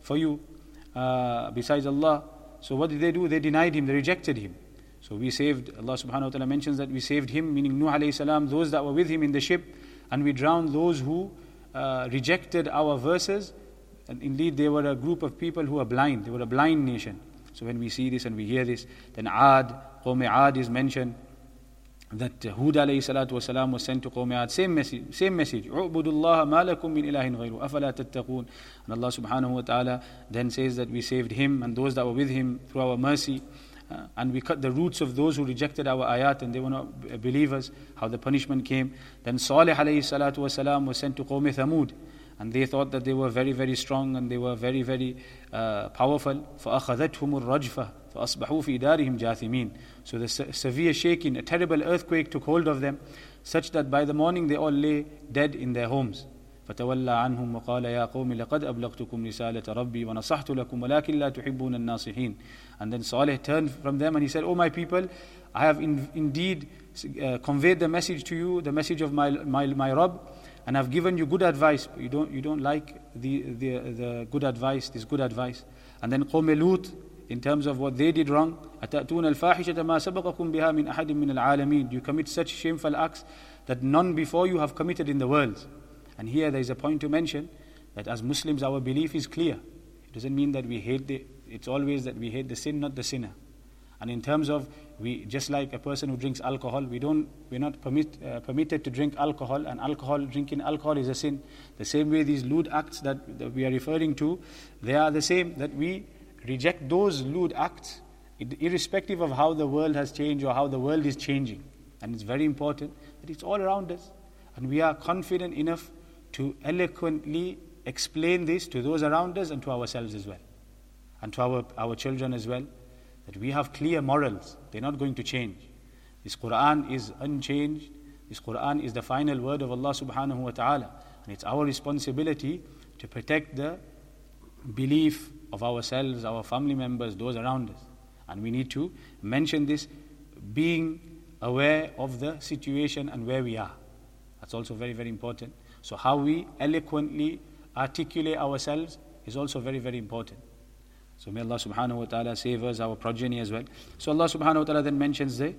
Allah. So what did they do? They denied him, they rejected him. So we saved, Allah subhanahu wa ta'ala mentions that we saved him, meaning Nuh alayhi salam, those that were with him in the ship, and we drowned those who rejected our verses. And indeed they were a group of people who were blind, they were a blind nation. So when we see this and we hear this, then Ad, Qawm Ad is mentioned, that Hud alayhi salatu wasalam was sent to Qawm Ad, same message, اُعْبُدُوا اللَّهَ مَا لَكُم مِّنْ إِلَٰهٍ غَيْرُهُ أَفَلَا تَتَّقُونَ. And Allah subhanahu wa ta'ala then says that we saved him and those that were with him through our mercy, and we cut the roots of those who rejected our ayat and they were not believers, how the punishment came. Then Salih alayhi salatu wasalam was sent to Qawm Thamud, and they thought that they were very, very strong and they were very, very powerful. فَأَخَذَتْهُمُ الرَّجْفَةُ فَأَصْبَحُوا فِي دَارِهِمْ جَاثِمِينَ. So the severe shaking, a terrible earthquake took hold of them, such that by the morning they all lay dead in their homes. فَتَوَلَّى عَنْهُمْ وَقَالَ يَا قَوْمِ لَقَدْ أَبْلَغْتُكُمْ رِسَالَةَ رَبِّي وَنَصَحْتُ لَكُمْ وَلَكِنْ لَا تُحِبُّونَ النَّاصِحِينَ. And then Salih turned from them and he said, "O my people, I have indeed conveyed the message to you, the message of my Rabb, and I've given you good advice, but you don't like the good advice, this good advice." And then Qawm Lut, in terms of what they did wrong, أَتَأْتُونَ الْفَاحِشَةَ مَا سَبَقَكُمْ بِهَا مِنْ أَحَدٍ مِّنَ الْعَالَمِينَ. You commit such shameful acts that none before you have committed in the world. And here there is a point to mention that as Muslims our belief is clear. It doesn't mean that we hate it's always that we hate the sin, not the sinner. And in terms of, just like a person who drinks alcohol, we're not permitted to drink alcohol, and drinking alcohol is a sin. The same way these lewd acts that we are referring to, they are the same, that we reject those lewd acts irrespective of how the world has changed or how the world is changing. And it's very important that it's all around us, and we are confident enough to eloquently explain this to those around us and to ourselves as well, and to our children as well, that we have clear morals. They're not going to change. This Quran is unchanged. This Quran is the final word of Allah subhanahu wa ta'ala, and it's our responsibility to protect the belief of ourselves, our family members, those around us. And we need to mention this, being aware of the situation and where we are. That's also very, very important. So how we eloquently articulate ourselves is also very, very important. So may Allah subhanahu wa ta'ala save us, our progeny as well. So Allah subhanahu wa ta'ala then mentions the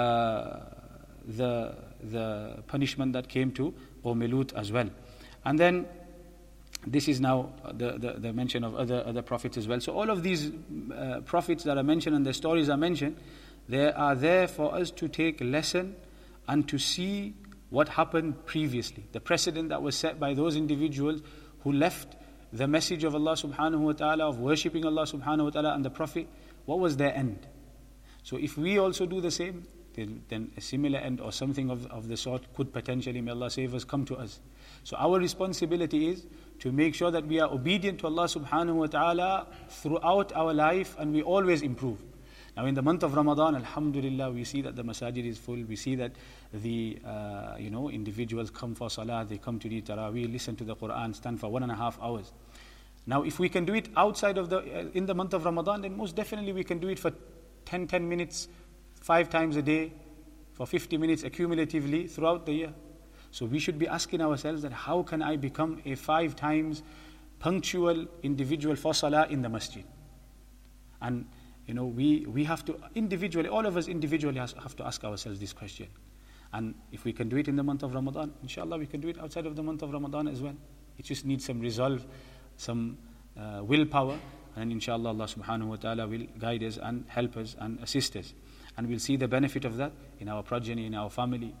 punishment that came to Qawm Lut as well. And then this is now the mention of other prophets as well. So all of these prophets that are mentioned and their stories are mentioned, they are there for us to take a lesson and to see what happened previously. The precedent that was set by those individuals who left the message of Allah subhanahu wa ta'ala, of worshipping Allah subhanahu wa ta'ala and the Prophet, what was their end? So if we also do the same, then a similar end or something of the sort could potentially, may Allah save us, come to us. So our responsibility is to make sure that we are obedient to Allah subhanahu wa ta'ala throughout our life, and we always improve. Now in the month of Ramadan, alhamdulillah, we see that the masajid is full. We see that the individuals come for salah, they come to the tarawih, listen to the Quran, stand for 1.5 hours. Now if we can do it outside of in the month of Ramadan, then most definitely we can do it for 10 minutes, 5 times a day, for 50 minutes accumulatively throughout the year. So we should be asking ourselves that how can I become a 5 times punctual individual for salah in the masjid? And we have to individually, all of us individually have to ask ourselves this question. And if we can do it in the month of Ramadan, inshallah we can do it outside of the month of Ramadan as well. It just needs some resolve, some willpower, and inshallah Allah subhanahu wa ta'ala will guide us and help us and assist us. And we'll see the benefit of that in our progeny, in our family,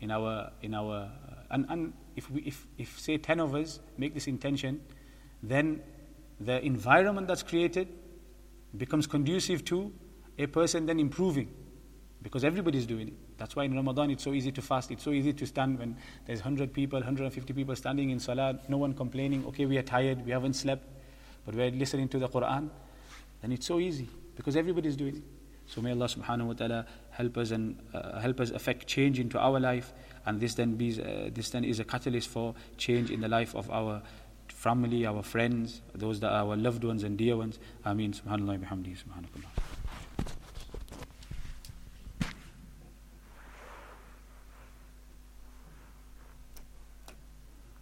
and if say 10 of us make this intention, then the environment that's created becomes conducive to a person then improving, because everybody's doing it. That's why in Ramadan it's so easy to fast, it's so easy to stand when there's 100 people, 150 people standing in salah, no one complaining, okay, we are tired, we haven't slept, but we're listening to the Quran, then it's so easy, because everybody's doing it. So may Allah subhanahu wa ta'ala help us and help us affect change into our life, and this then is a catalyst for change in the life of our family, our friends, those that are our loved ones and dear ones. Ameen. Subhanallah bihamdihi. Subhanakallah.